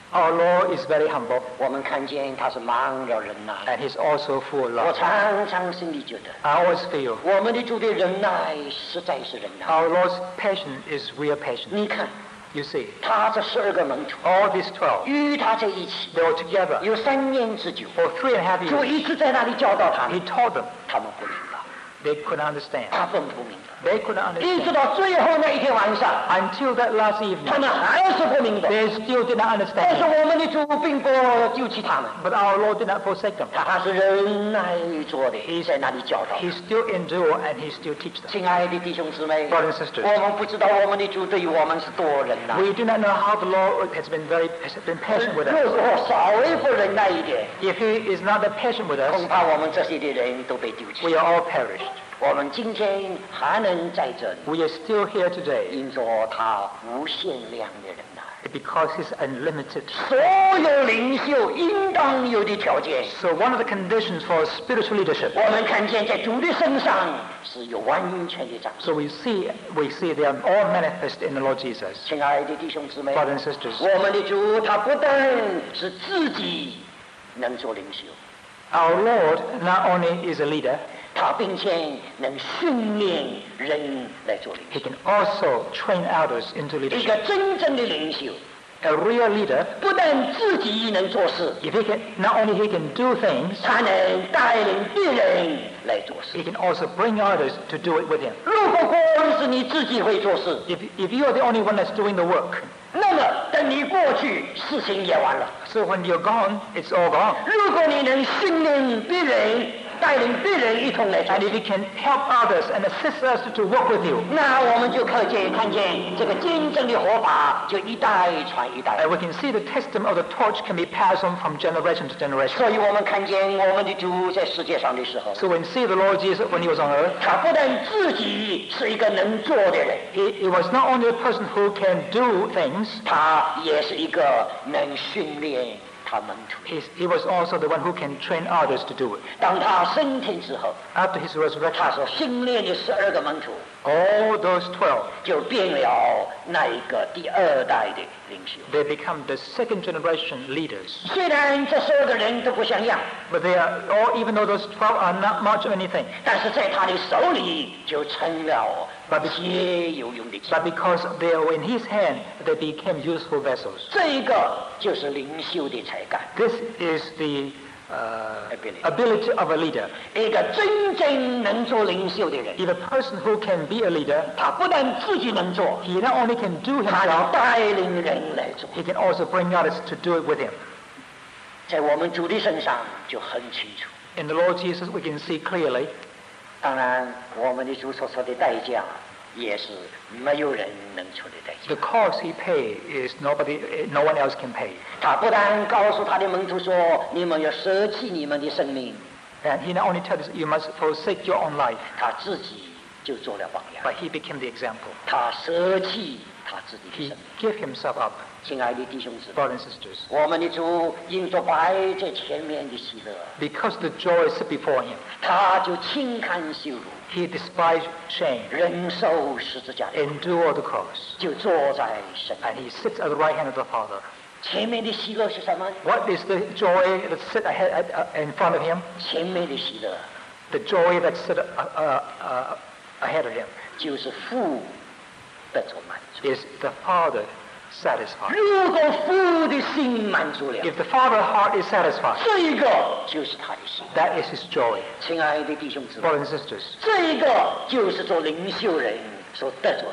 Our Lord is very humble, 我们看见他是满了忍耐。 and He's also full of 我 love. 常常心里觉得， I always feel 我们的主的忍耐实在是忍耐。 our Lord's passion is real passion. 你看， You see, 他这十二个门徒 all these twelve, 与他在一起 they were together 有三年之久， for three and a half 主 years. 一直在那里教导他 He 们， taught them. 他们不明白， They couldn't understand. 他们不明白， They couldn't 一直 understand. 到最后那一天晚上， Until that last 他 evening, 们还是不明白。 they still did not 但是 understand. 我们的主并不丢弃他们， But our Lord did not forsake them. 他是忍耐做的，在那里教导。 He still endure and He still teach them. 亲爱的弟兄姊妹， Brothers and sisters, 我们不知道我们的主对于我们是多忍耐。 we do not know how the Lord has been very has been patient with 如 us. 果稍微不忍耐一点， If He is not that patient with 恐 us, 怕我们这些的人都被丢弃 we。are all perished. 我们今天还能在这里， We are still here today 因着他无限量的忍耐。 because He's unlimited. 所有领袖应当有的条件， So one of the conditions for spiritual leadership. 我们看见在主的身上是有完全的彰显。 So we see we see they are all manifest in the Lord Jesus. 亲爱的弟兄姊妹， Brothers and sisters, 我们的主他不但是自己能做领袖， our Lord not only is a leader, 他并且能训练人来做领 He 袖。 can also train others into 一 leadership. 个真正的领袖， A real leader, 不但自己能做事， if he can, not only he can do things, 他能带领别人来做事。 he can also bring others to do it with him. 如果光是你自己会做事， If, if you are the only one that's doing the work, 那么等你过去，事情也完了。 so when you're gone, it's all gone. 如果你能训练别人，带领别人一同来做 And if you can help others and assist us to work with you, 那我们就可见看见这个真正的活法就一代传一代。 and we can see the testimony of the torch can be passed on from generation to generation. 所以我们看见我们的主在世界上的时候， So when we see the Lord Jesus when he was on earth, 他不但自己是一个能做的人， he, he was not only a person who can do things, 他也是一个能训练他门徒。 he, he was also the one who can train others to do it. 当他升天之后， After his 他 resurrection, 所训练的十二个门徒 all those twelve, 就变了那一个第二代的领袖。 they become the second generation leaders. 虽然这十二个人都不相样， But they are all, even though those twelve are not much of anything, 但是在他的手里就成了皆有用的器。 but because they are in his hand, they became useful vessels. 这一个就是领袖的才干。 This is the uh, Ability. ability of a leader. 一个真正能做领袖的人， If a person who can be a leader, 他不但自己能做， he not only can do 他能 himself, 带领人来做。 he can also bring others to do it with him. 在我们主的身上就很清楚。 In the Lord Jesus, we can see clearly. 当然，我们的主所说的代价，也是没有人能出的代价 The。cost he paid is nobody, no one else can pay. 他不但告诉他的门徒说：“你们要舍弃你们的生命。 And he not only tells us you must forsake your own life, ” 他自己就做了榜样。 but he became the example. 他舍弃他自己的 He 生命。 gave himself up. 亲爱的弟兄姊妹， Brothers and sisters, 我们的主因着摆在前面的喜乐， because the joy is set before him, 他就轻看羞辱， he despised shame, 忍受十字架的， endured the cross, 就坐在神 and he sits at the right hand of the Father. 前面的喜乐是什么？ What is the joy that sits ahead, at, uh, in front of him? 前面的喜乐 The joy that sits uh, uh, uh, ahead of him 就是父得着满足。 is the Father satisfied. 如果父的心满足了， If the Father's heart is satisfied, 这一个就是他的心。 that is his joy. 亲爱的弟兄姊妹， Brothers and sisters, 这一个就是做领袖人所得着的。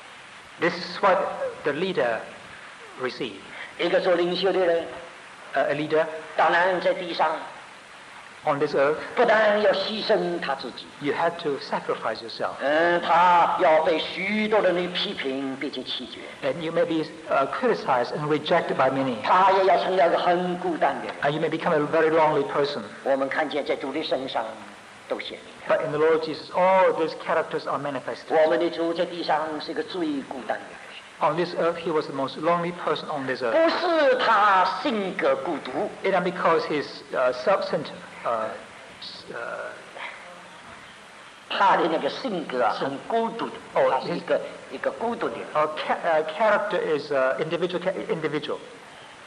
this is what the leader received. 一个做领袖的人， Uh, a leader 当然在地上 on this earth, 不但要牺牲他自己， you have to sacrifice yourself. 嗯，他要被许多人的批评并且弃绝， And you may be uh, criticized and rejected by many. 他也要成了一个很孤单的人。 And you may become a very lonely person. 我们看见在主的身上都显明了。 But in the Lord Jesus, all these characters are manifested. 我们的主在地上是一个最孤单的人， On this earth, he was the most lonely person on this earth. 不是他性格孤独， It not because he's uh, self-centered. Uh, s- uh, 他的那个性格啊很孤独的， 哦他是一个一个孤独的人。 our ca- uh, character is uh, individual. Ca- individual.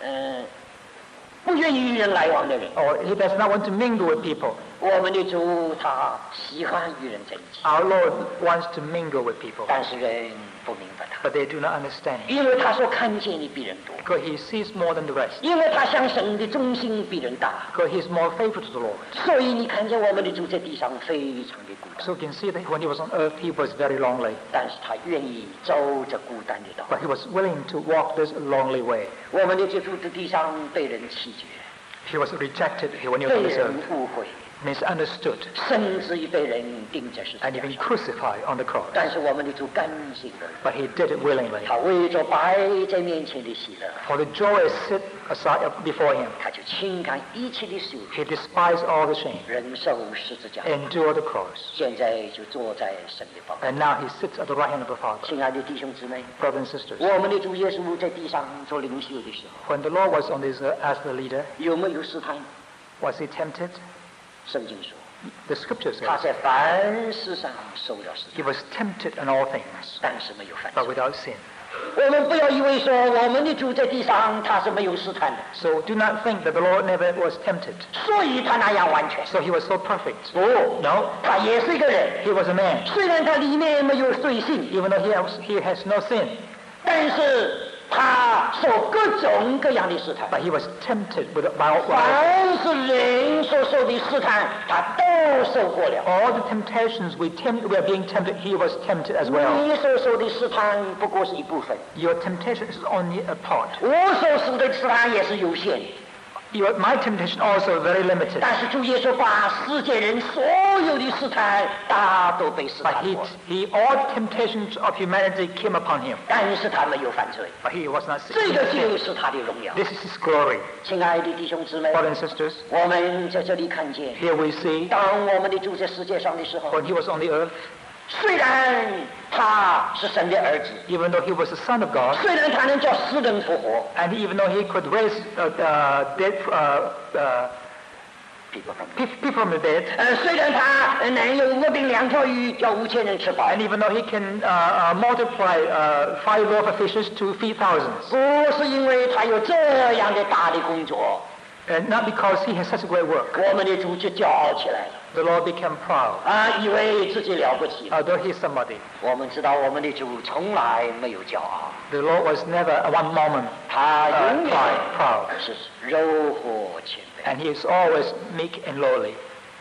嗯，不愿意与人来往的人。 or he does not want to mingle with people. 我们的主他喜欢与人在一起， Our Lord wants to mingle with people, 但是人不明白他， but they do not understand him 因为他所看见的比人多， because he sees more than the rest, 因为他向神的忠心比人大， because he is more faithful to the Lord. 所以你看见我们的主在地上非常的孤单， So you can see that when he was on earth, he was very lonely, 但是他愿意走这孤单的道。 but he was willing to walk this lonely way. 我们的主在地上被人弃绝， He was rejected when he was 被 on this 人 earth, 误会， misunderstood, 甚至于被人钉在十字 and 架 even 上。 crucified on the cross. 但是我们的主甘心乐意， But he did it willingly. 他为着摆在面前的喜乐， For the joy set aside before him, 他就轻看一切的羞辱， he despised all the shame, 忍受十字架。 endured the cross, 现在就坐在神的宝座。 and now he sits at the right hand of the Father. 亲爱的弟兄姊妹， Brothers and sisters, 我们的主耶稣在地上做领袖的时候， when the Lord was on this earth as the leader, 有没有试探？ was he tempted? 圣经说， The scripture 他 says 在凡事上受了试 he 探， was tempted in all things, 但是没有犯 but 罪。 without sin. 我们不要以为说我们的主在地上他是没有试探的， So do not think that the Lord never was tempted. 所以他那样完全。 So he was so perfect. 不， No, 他也是一个人， he was a man. 虽然他里面没有罪性， Even though he has, he has no sin, 但是他受各种各样的试探。 but he was tempted with by all, 凡是人所受的试探，他都受过了。 all the temptations we tempt, we are being tempted. He was tempted as well. 你所受的试探不过是一部分， Your temptation is only a part. 我所受的试探也是有限的。 Your, my temptation also very limited. 但是主耶稣把世界人所有的试探，他都被试 But 探 he, 过， he, all temptations of humanity came upon him, 但是他没有犯罪。 but he was not 这个就 sin. 是他的荣耀。 This is his glory. 亲爱的弟兄姊妹， Brothers and sisters, 我们在这里看见， here we see 当我们的主在世界上的时候， when he was on the earth, 虽然他是神的儿子， even though he was the Son of God, 虽然他能叫死人复活， and even though he could raise uh, uh, dead, uh, uh, pe- people from the dead, 呃，虽然他呃能有五饼两条鱼叫五千人吃饱， and even though he can uh, uh, multiply uh, five loaves of fishes to feed thousands, 不是因为他有这样的大的工作， and not because he has such a great work, 我们的主就骄傲起来了， the Lord became proud, 啊，以为自己了不起。 although he is somebody. 我们知道我们的主从来没有骄傲， The Lord was never at one moment 他 uh, 永远 pride, proud, 是柔和谦卑。 and he is always meek and lowly.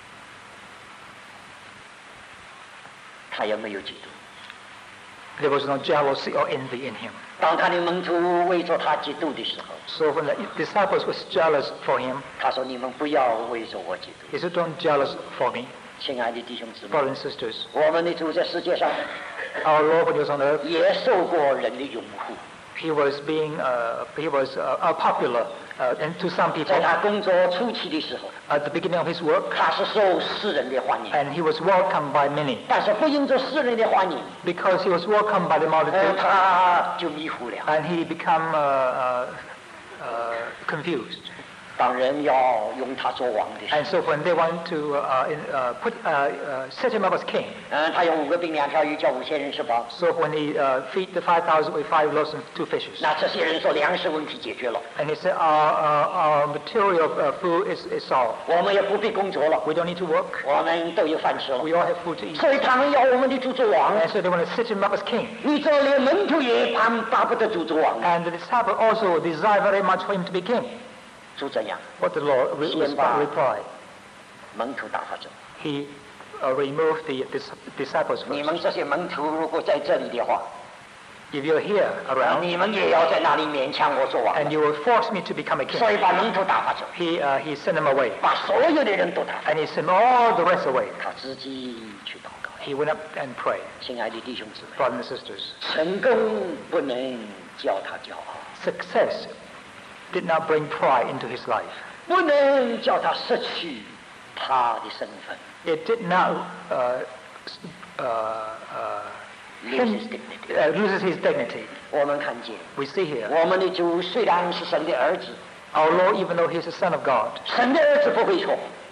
他也没有嫉妒。 There was no jealousy or envy in him. 当他的门徒为着他嫉妒的时候， So when the disciples was jealous for him, 他说：“你们不要为着我嫉妒。 he said, "Don't jealous for me." ” 亲爱的弟兄姊妹， Brothers and sisters, 我们的主在世界上 our Lord when he was on earth, 也受过人的拥护， he was being uh, he was uh, uh, popular uh, and to some people 在他工作初期的时候， at the beginning of his work, 他是受世人的欢迎， and he was welcomed by many 但是不因着世人的欢迎， because he was welcomed by the 呃， multitude, 他就迷糊了。 and he become uh, uh, uh, confused. 当人要用他做王的时 And 候， so when they want to uh, in, uh, put uh, uh, set him up as king, 嗯，他用五个饼两条鱼叫五千人吃饱， so when he uh, feed the five thousand with five loaves and two fishes, 那这些人说粮食问题解决了， and he said, our, uh, our material uh, food is, is solved. 我们也不必工作了， We don't need to work. 我们都有饭吃了。 We all have food to eat. 所以他们要我们的主做王， And so they want to set him up as king. 你这连门徒也巴巴不得主做王。 And the disciple also desire very much for him to be king. 主怎样？ What the Lord re- Sian ba. replied, 门徒打发走。 he uh, removed the dis- disciples 你 first. 们这些门徒如果在这里的话， If you're here 啊 around 你们也要在那里勉强我做王。 and you will force me to become a king, 所以把门徒打发走， he, uh, he sent them away. 把所有的人都打发， And he sent all the rest away. 他自己去祷告。 He went up and prayed. 亲爱的弟兄姊妹， Brothers and sisters, 成功不能叫他骄傲， success did not bring pride into his life. 不能叫他失去他的身份。 It did not uh, s- uh, uh, Lose him, his dignity. uh, loses his dignity. 我们看见， We see here, 我们的主虽然是神的儿子， our Lord, even though he is the Son of God, 神的儿子不会错，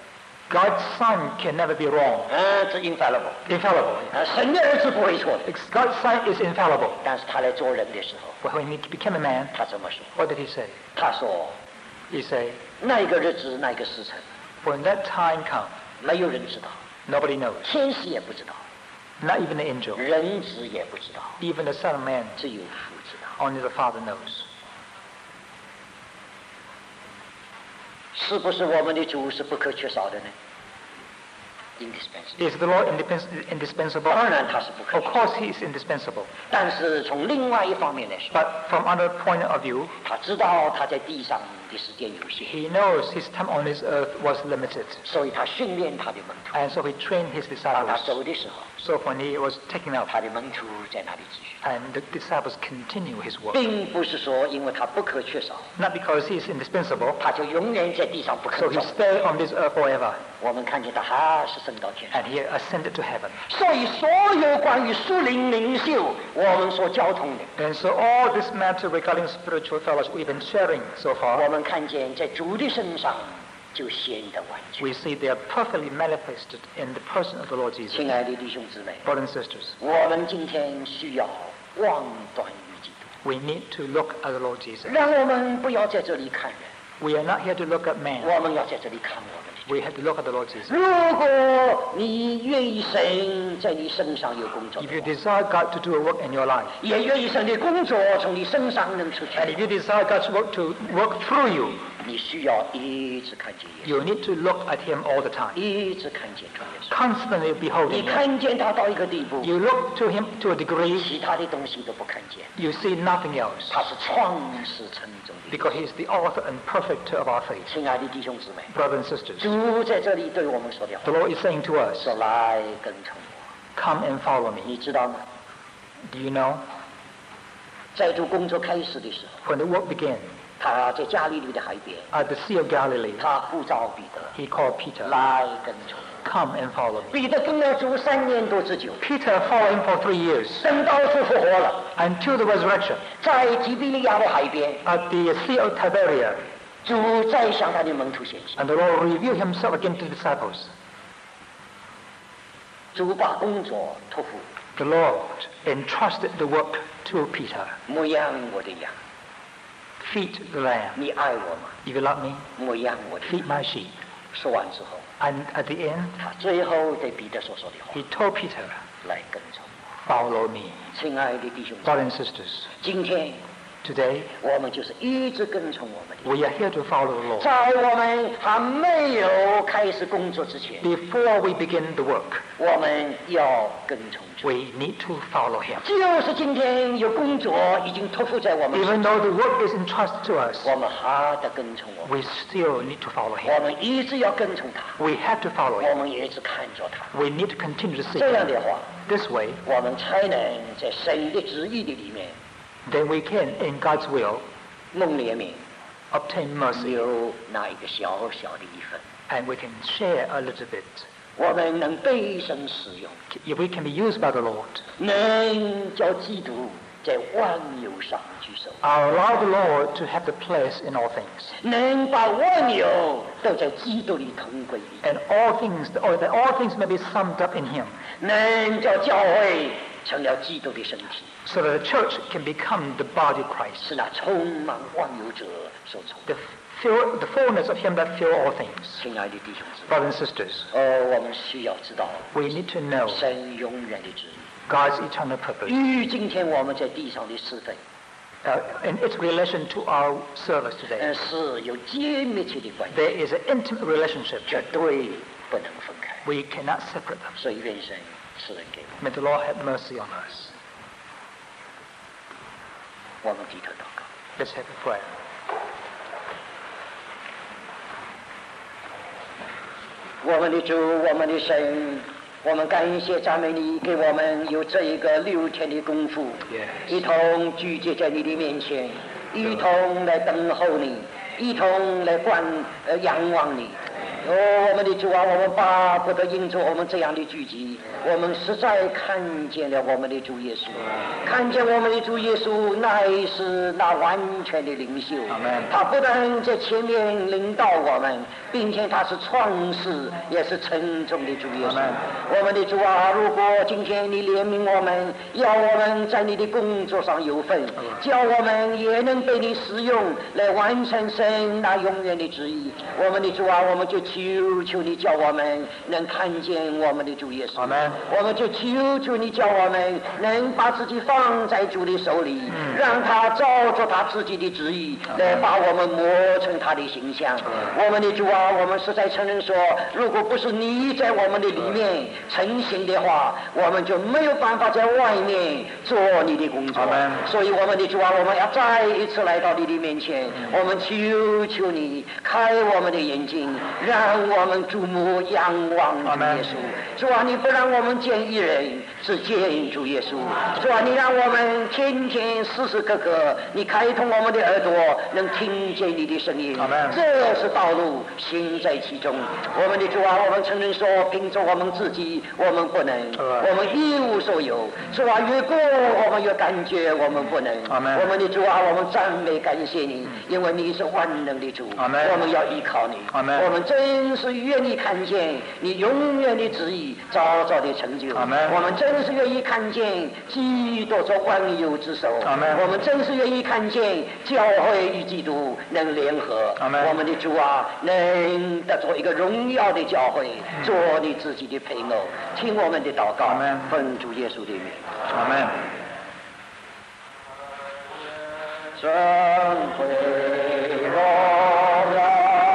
God's Son can never be wrong. 嗯，是 infallible。 Infallible. 啊，神的儿子不会错的。 God's Son is infallible. 但是他来做人的时候， But when he became a man, 他怎么说？ what did he say? 他说 He said, 那一个日子，那一个时辰， when that time comes, 没有人知道， nobody knows. 天使也不知道， Not even the angel. 人子也不知道， Even the Son of Man, 只有父知道。 only the Father knows. 是不是我们的主是不可缺少的呢 ？indispensable。 Is the Lord indipens- indispensable? 当然他是不可 Of 缺少， course he is indispensable. 但是从另外一方面来说， But from another point of view, 他知道他在地上的时间有限， he knows his time on this earth was limited. 所以他训练他的门徒。 And so he trained his 当他 disciples. 走的时候， So when he was taken up, 他的门徒在那里继续， and the disciples continue his work. 并不是说因为他不可缺少， Not because he is indispensable, 他就永远在地上不 so 肯 he 走。 stayed on this earth forever. 我们看见他还是升到天上。 And he ascended to heaven. 所以，所有关于属灵领袖我们所交通的， And so all this matter regarding spiritual fellowship we've been sharing so 我 far, 们看见在主的身上就显得完全。 we see they are perfectly manifested in the person of the Lord Jesus. 亲爱的弟兄姊妹， Brothers and sisters, 我们今天需要望断于基督， we need to look at the Lord Jesus. 让我们不要在这里看人， We are not here to look at man. 我们要在这里看我们的主。 We have to look at the Lord Jesus. 如果你愿意神在你身上有工作的 If you 话， desire God to do a work in your life, 也愿意神的工作从你身上能出 and if 去， you desire God's work to work through you, 你需要一直看见耶稣， you need to look at him all the time, 一直看见主耶稣。 constantly 你 beholding him. 看见他到一个地步， You look to him to a degree, 其他的东西都不看见。 you see nothing else, 他是创始成终的。 because he is the author and perfecter of our faith. 亲爱的弟兄姊妹， Brothers and sisters, 主在这里对我们说的 the 话， Lord is saying to us, 说来跟从我， come and follow me. 你知道吗？ Do you know? 在主工作开始的时候， When the work began 他在加利利的海边， at the Sea of Galilee, 他呼召彼得 he called Peter, 来跟从我。 come and follow me. 彼得跟了主三年多之久， Peter followed him for three years 等到主复活了， until the resurrection 在提比利亚的海边， at the Sea of Tiberias, 主再向他的门徒显现， and the Lord revealed himself again to the disciples. 主把工作托付 The Lord entrusted the work to Peter. 牧养我的羊， Feed the lamb. 你爱我吗？ If you love me, 牧养我的 feed 羊。 my sheep. 说完之后， And at the end, 他最后对彼得所说的话， he told Peter, 来跟从我。 follow me. 亲爱的弟兄姊妹， Brothers and sisters, 今天 today 我们就是一直跟从我们的。 we are here to follow the Lord. 在我们还没有开始工作之前， Before we begin the work, 我们要跟从主。 we need to follow him. 就是今天有工作已经托付在我们身 Even 上， though the work is entrusted to us, 我们还得跟从我们。 we still need to follow 我 him. 们一直要跟从他， We have to follow 我 him. 们也一直看着他。 We need to continue to seek 这样 him. 的话， This way, 我们才能在神的旨意的里面 then we can, in God's will, 蒙怜悯， obtain mercy, 有那一个小小的一份， and we can share a little bit. 我们能被神使用， If we can be used by the Lord, 能叫基督在万有上居首， allow the Lord to have the place in all things. 能把万有都在基督里同归于一， And all things, or that all things may be summed up in him, 能叫教会成了基督的身体， so that the church can become the body of Christ, 是那充满万有者所充。 the, fill, the fullness of him that fill all things. 亲爱的弟兄姊妹， Brothers and sisters, 哦，我们需要知道 we need to know 神永远的旨意， God's eternal purpose 与今天我们在地上的侍奉， uh, in its relation to our service 呃， today. 是有极密切的关系， There is an intimate relationship. 绝对不能分开。 We cannot separate them. 所以愿神赐恩给我们， May the Lord have mercy on us. 我们低头祷告。 Let's have a prayer. 我们的主，我们的神，我们感谢赞美你，给我们有这一个六天的功夫， Yes. 一同聚集在你的面前，一同来等候你，一同来观呃仰望你。 哦，我们的主啊，我们巴不得因着我们这样的聚集，我们实在看见了我们的主耶稣，看见我们的主耶稣乃是那完全的领袖。他不但在前面领导我们，并且他是创始也是沉重的主耶稣。我们的主啊，如果今天你怜悯我们，要我们在你的工作上有份，叫我们也能被你使用来完成神那永远的旨意。我们的主啊，我们就求求你叫我们能看见我们的主耶稣。我们就求求你叫我们能把自己放在主的手里，嗯、让他照着他自己的旨意来把我们磨成他的形象。我们的主啊，我们实在承认说，如果不是你在我们的里面成型的话，我们就没有办法在外面做你的工作。所以我们的主啊，我们要再一次来到你的面前，我们求求你开我们的眼睛，让我们注目仰望主耶稣。主啊，你不让我们见一人，只见主耶稣。主啊，你让我们天天时时刻刻，你开通我们的耳朵，能听见你的声音。这是道路，行在其中。我们的主啊，我们承认说，凭着我们自己，我们不能，我们一无所有。主啊，越过我们越感觉我们不能。我们的主啊，我们赞美感谢你，因为你是万能的主，我们要依靠你。我们真是愿意看见你永远的旨意早早的成就。我们真是愿意看见基督做万有之首。我们真是愿意看见教会与基督能联合。我们的主啊，能得做一个荣耀的教会，做你自己的配偶。听我们的祷告，奉主耶稣的名。阿门。圣会荣耀。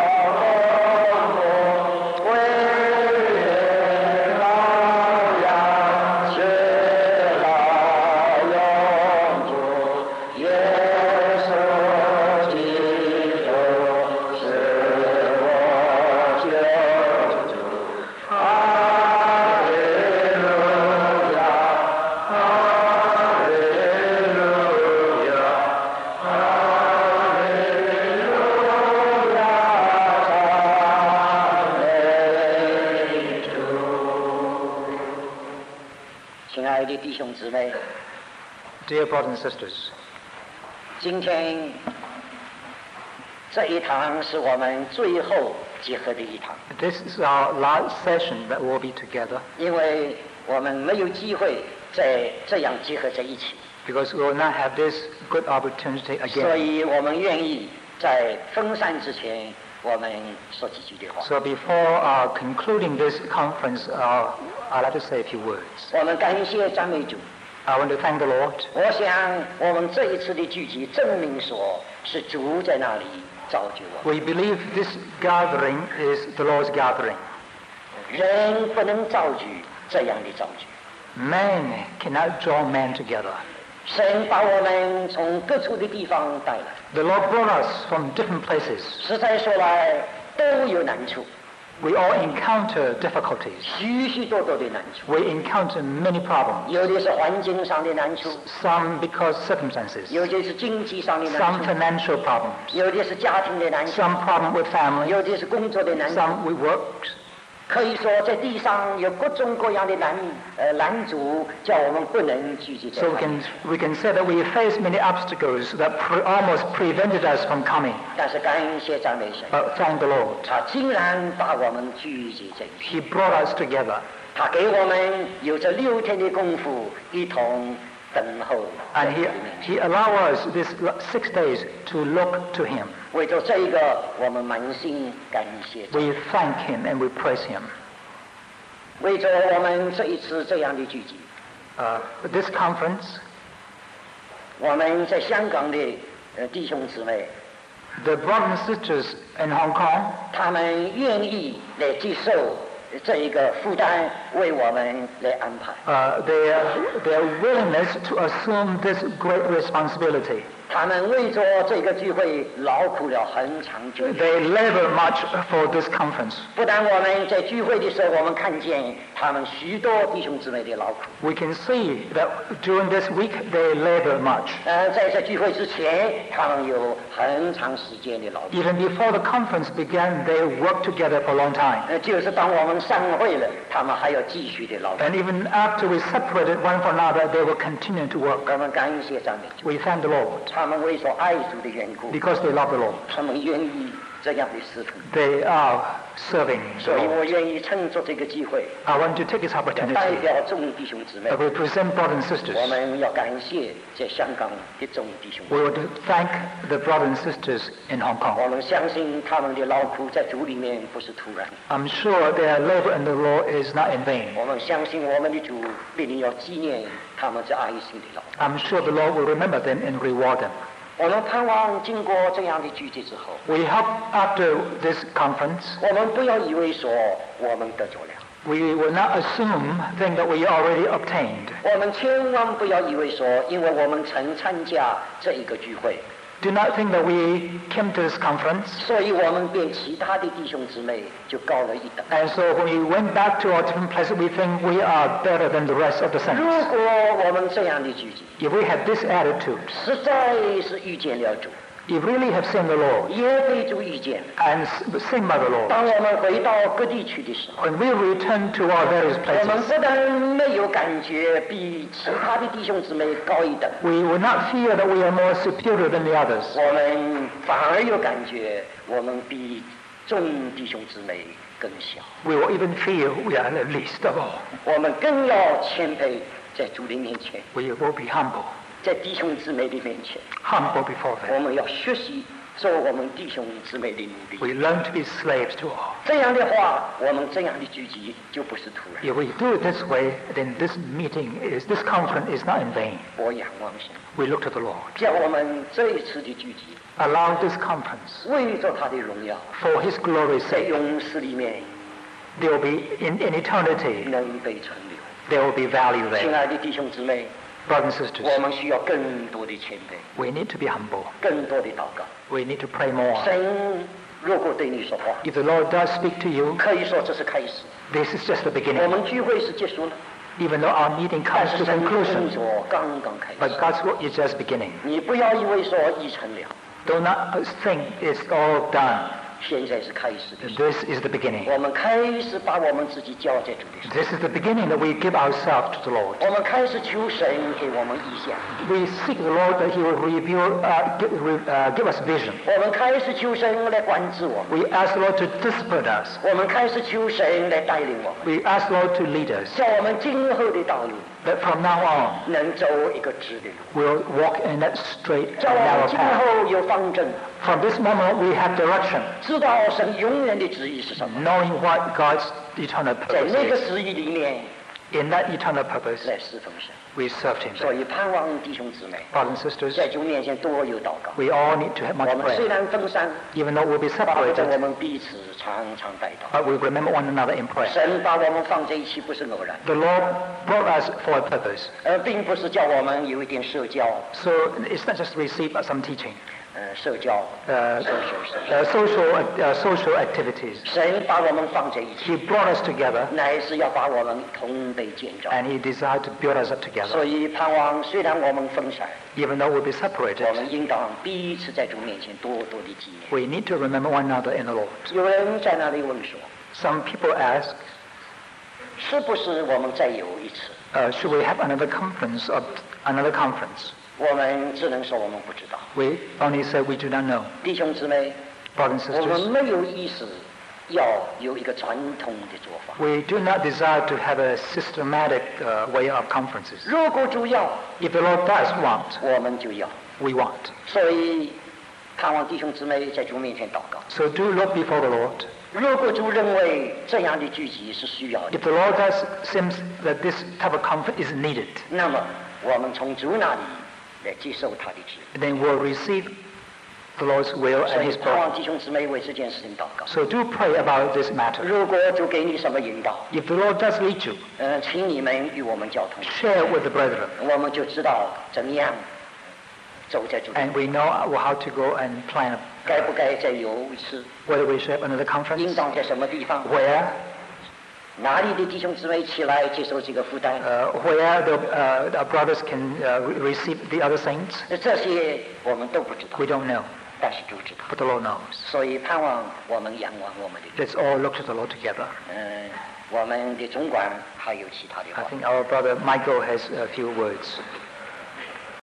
弟兄姊妹 Dear brothers and sisters, 今天这一堂是我们最后结合的一堂。 This is our last session that we'll be together. 因为我们没有机会再这样结合在一起。 Because we will not have this good opportunity again. 所以我们愿意在分散之前，我们说几句的话。 So before uh, concluding this conference, uh, I'd like to say a few words. 我们感谢赞美主。 I want to thank the Lord. 我想我们这一次的聚集证明说，是主在那里造就我们。 We believe this gathering is the Lord's gathering. 人不能造句这样的造句。 Man cannot draw man together. 神把我们从各处的地方带来。 The Lord brought us from different places. 实在说来，都有难处。 We all encounter difficulties. 许许多多的难处。 We encounter many problems. 有的是环境上的难处。 Some because circumstances. 有的是经济上的难 Some 处。 financial problems. 有的是家庭的难处。 Some problem with family. 有的是工作的难处。 Some with work. 可以说，在地上有各种各样的难呃拦阻，叫我们不能聚集在 So 一 we 起。 can we can say that we face many obstacles that pre- almost prevented us from coming. 但是感谢赞美神， But thank the Lord. 他竟然把我们聚集在一起。 He brought us together. 他给我们有这六天的功夫，一同等候。 And he, he allowed us these six days to look to him. 为着这一个，我们满心感谢。 We thank him and we praise him. 为着我们这一次这样的聚集， Uh, this conference, 我们在香港的呃弟兄姊妹， the brothers and sisters in Hong Kong, 他们愿意来接受这一个负担，为我们来安排。 uh, their, their willingness to assume this great responsibility. 他们为着这个聚会劳苦了很长久。 They labor much for this conference. 不但我们在聚会的时候，我们看见他们许多弟兄姊妹的劳苦。 We can see that during this week they labor much. 呃，在这聚会之前，他们有很长时间的劳苦。 Even before the conference began, they worked together for a long time. 呃，就是当我们散会了，他们还要继续的劳苦。 And even after we separated one from another, they will continue to work. 我们感谢赞美主， We thank the Lord 他们为所爱主的缘故， because they love the Lord. 他们愿意这样的侍奉。 They are serving the 所以 Lord. 我愿意趁着这个机会， I want to take this 代 opportunity 表众弟兄姊妹 to，represent brothers and 我 sisters. 们要感谢在香港的众弟兄。 We want to thank the brothers and sisters in Hong 我 Kong. 们相信他们的劳苦在主里面不是突然。 I'm sure their labor in the Lord is not in vain. 我们相信我们的主必定要纪念他们这爱心的劳苦。 I'm sure the Lord will remember them and reward them. 我们盼望经过这样的聚集之后， We hope after this conference, 我们不要以为说我们得着了， we will not assume think that we already obtained. 我们千万不要以为说，因为我们曾参加这一个聚会， Do not think that we came to this conference, 所以我们比其他的弟兄姊妹就高了一等。 and so when we went back to our different places, we think we are better than the rest of the 如 saints. 果我们这样的聚集， If we had this attitude, 实在是遇见了主， if we really have seen the Lord 也被主遇见。 and s- seen by the Lord, 当我们回到各地去的时候， when we return to our various 我们 places, 不但没有感觉比其他的弟兄姊妹高一等， we will not feel that we are more superior than the others. 我们反而有感觉我们比众弟兄姊妹更小。 We will even feel we are the least of all. 我们更要谦卑在主的面前， We will be humble, 在弟兄姊妹的面前， humble before 我 them. 们要学习做我们弟兄姊妹的奴隶。 We learn to be slaves to all. 这样的话，我们这样的聚集就不是突然。 If we do it this way, then this meeting is, this conference is not in vain. 我仰望神， We look to the Lord. 叫我们这一次的聚集， Allow this conference, 为着他的荣耀， for His glory's 在 sake, 永世里面 there will be, in, in eternity, 能被存留。 there will be value 亲 there. 爱的弟兄姊妹， Brothers and 我 sisters, 们需要更多的谦卑， we need to be humble. 更多的祷告。 We need to pray more. 神如果对你说话， If the Lord does speak to you, 可以说这是开始。 this is just the 我 beginning. 们聚会是结束了， Even though our meeting 但 comes 是 to 神的工 conclusion, 作刚刚开 but 始。 God's work is just beginning. 你不要以为说已成了， Do not think it's all done. 现在是开始的时候。 This is the beginning. 我们开始把我们自己交在主的手， This is the beginning that we give ourselves to the Lord. 我们开始求神给我们意象， We seek the Lord that He will reveal, uh, give, uh, give us vision. 我们开始求神来管制我们， We ask the Lord to discipline us. 我们开始求神来带领我们， We ask the Lord to lead us. 叫我们今后的道路 That from now on, 能走一个直的路， we'll walk in that straight and 叫我 narrow 们今 path. 后有方针， From this moment, we have direction, 知道神永远的旨意是什么， knowing what God's eternal 在 purpose 那个 is. 旨意里面 In that eternal purpose, 来侍奉神。 we serve Him. 所以盼望弟兄姊妹 Brothers and sisters, 在主面前多有祷告。 we all need to have much 我们虽 prayer. 然分散， Even though we'll be 巴不得我 separated, 们彼此常常带祷。 but we remember one another in prayer. 神把我们放在一起不是偶然， The Lord brought us for a purpose. 而并不是叫我们有一点社交， So it's not just receive some teaching, 呃，社交， uh, 社交， uh, social, uh, social activities. 神把我们放在一起， He brought us together, 乃是要把我们同被建造。 and He desired to build us up 所 together. 以盼望，虽然我们分散， Even though we'll be 我 separated, 们应当彼此在主面前多多的纪念。 we need to remember one another in the Lord. 有人在那里问说， Some people ask, 是不是我们再有一次？ uh, should we have another conference or another conference? 我们只能说我们不知道。 We only say we do not know. 弟兄姊妹， Brothers and 我们 sisters, 没有意识要有一个传统的做法。 we do not desire to have a systematic uh, way of conferences. 如果主要， If the Lord does want, 我们就要。 we want. 所以，盼望弟兄姊妹在主面前祷告。 So do look before the Lord. 如果主认为这样的聚集是需要的， If the Lord does seems that this type of conference is needed, 那么我们从主那里来接受他的旨意。 then we'll receive the Lord's will 所 and 以 His 盼望 will. 弟兄姊妹为这件事情祷告。 So do pray about this matter. 如果主给你什么引导， If the Lord does lead you, 嗯，请你们与我们交通， share with the brethren. 我们就知道怎么样走在主的 And we know how to go and plan 该不该再有一次？ whether we should have another 应 conference, 当在什么地方？ where, 哪里的弟兄姊妹起来接受这个负担？ uh, where the, uh, the brothers can uh, re- receive the other saints. 这些我们都不知道 We，don't know, 但是主知道。 but the Lord knows. 所以盼望我们仰望我们的主。 Let's all look to the Lord together. 嗯，我们的总管还有其他的 I 话。 think our brother Michael has a few words.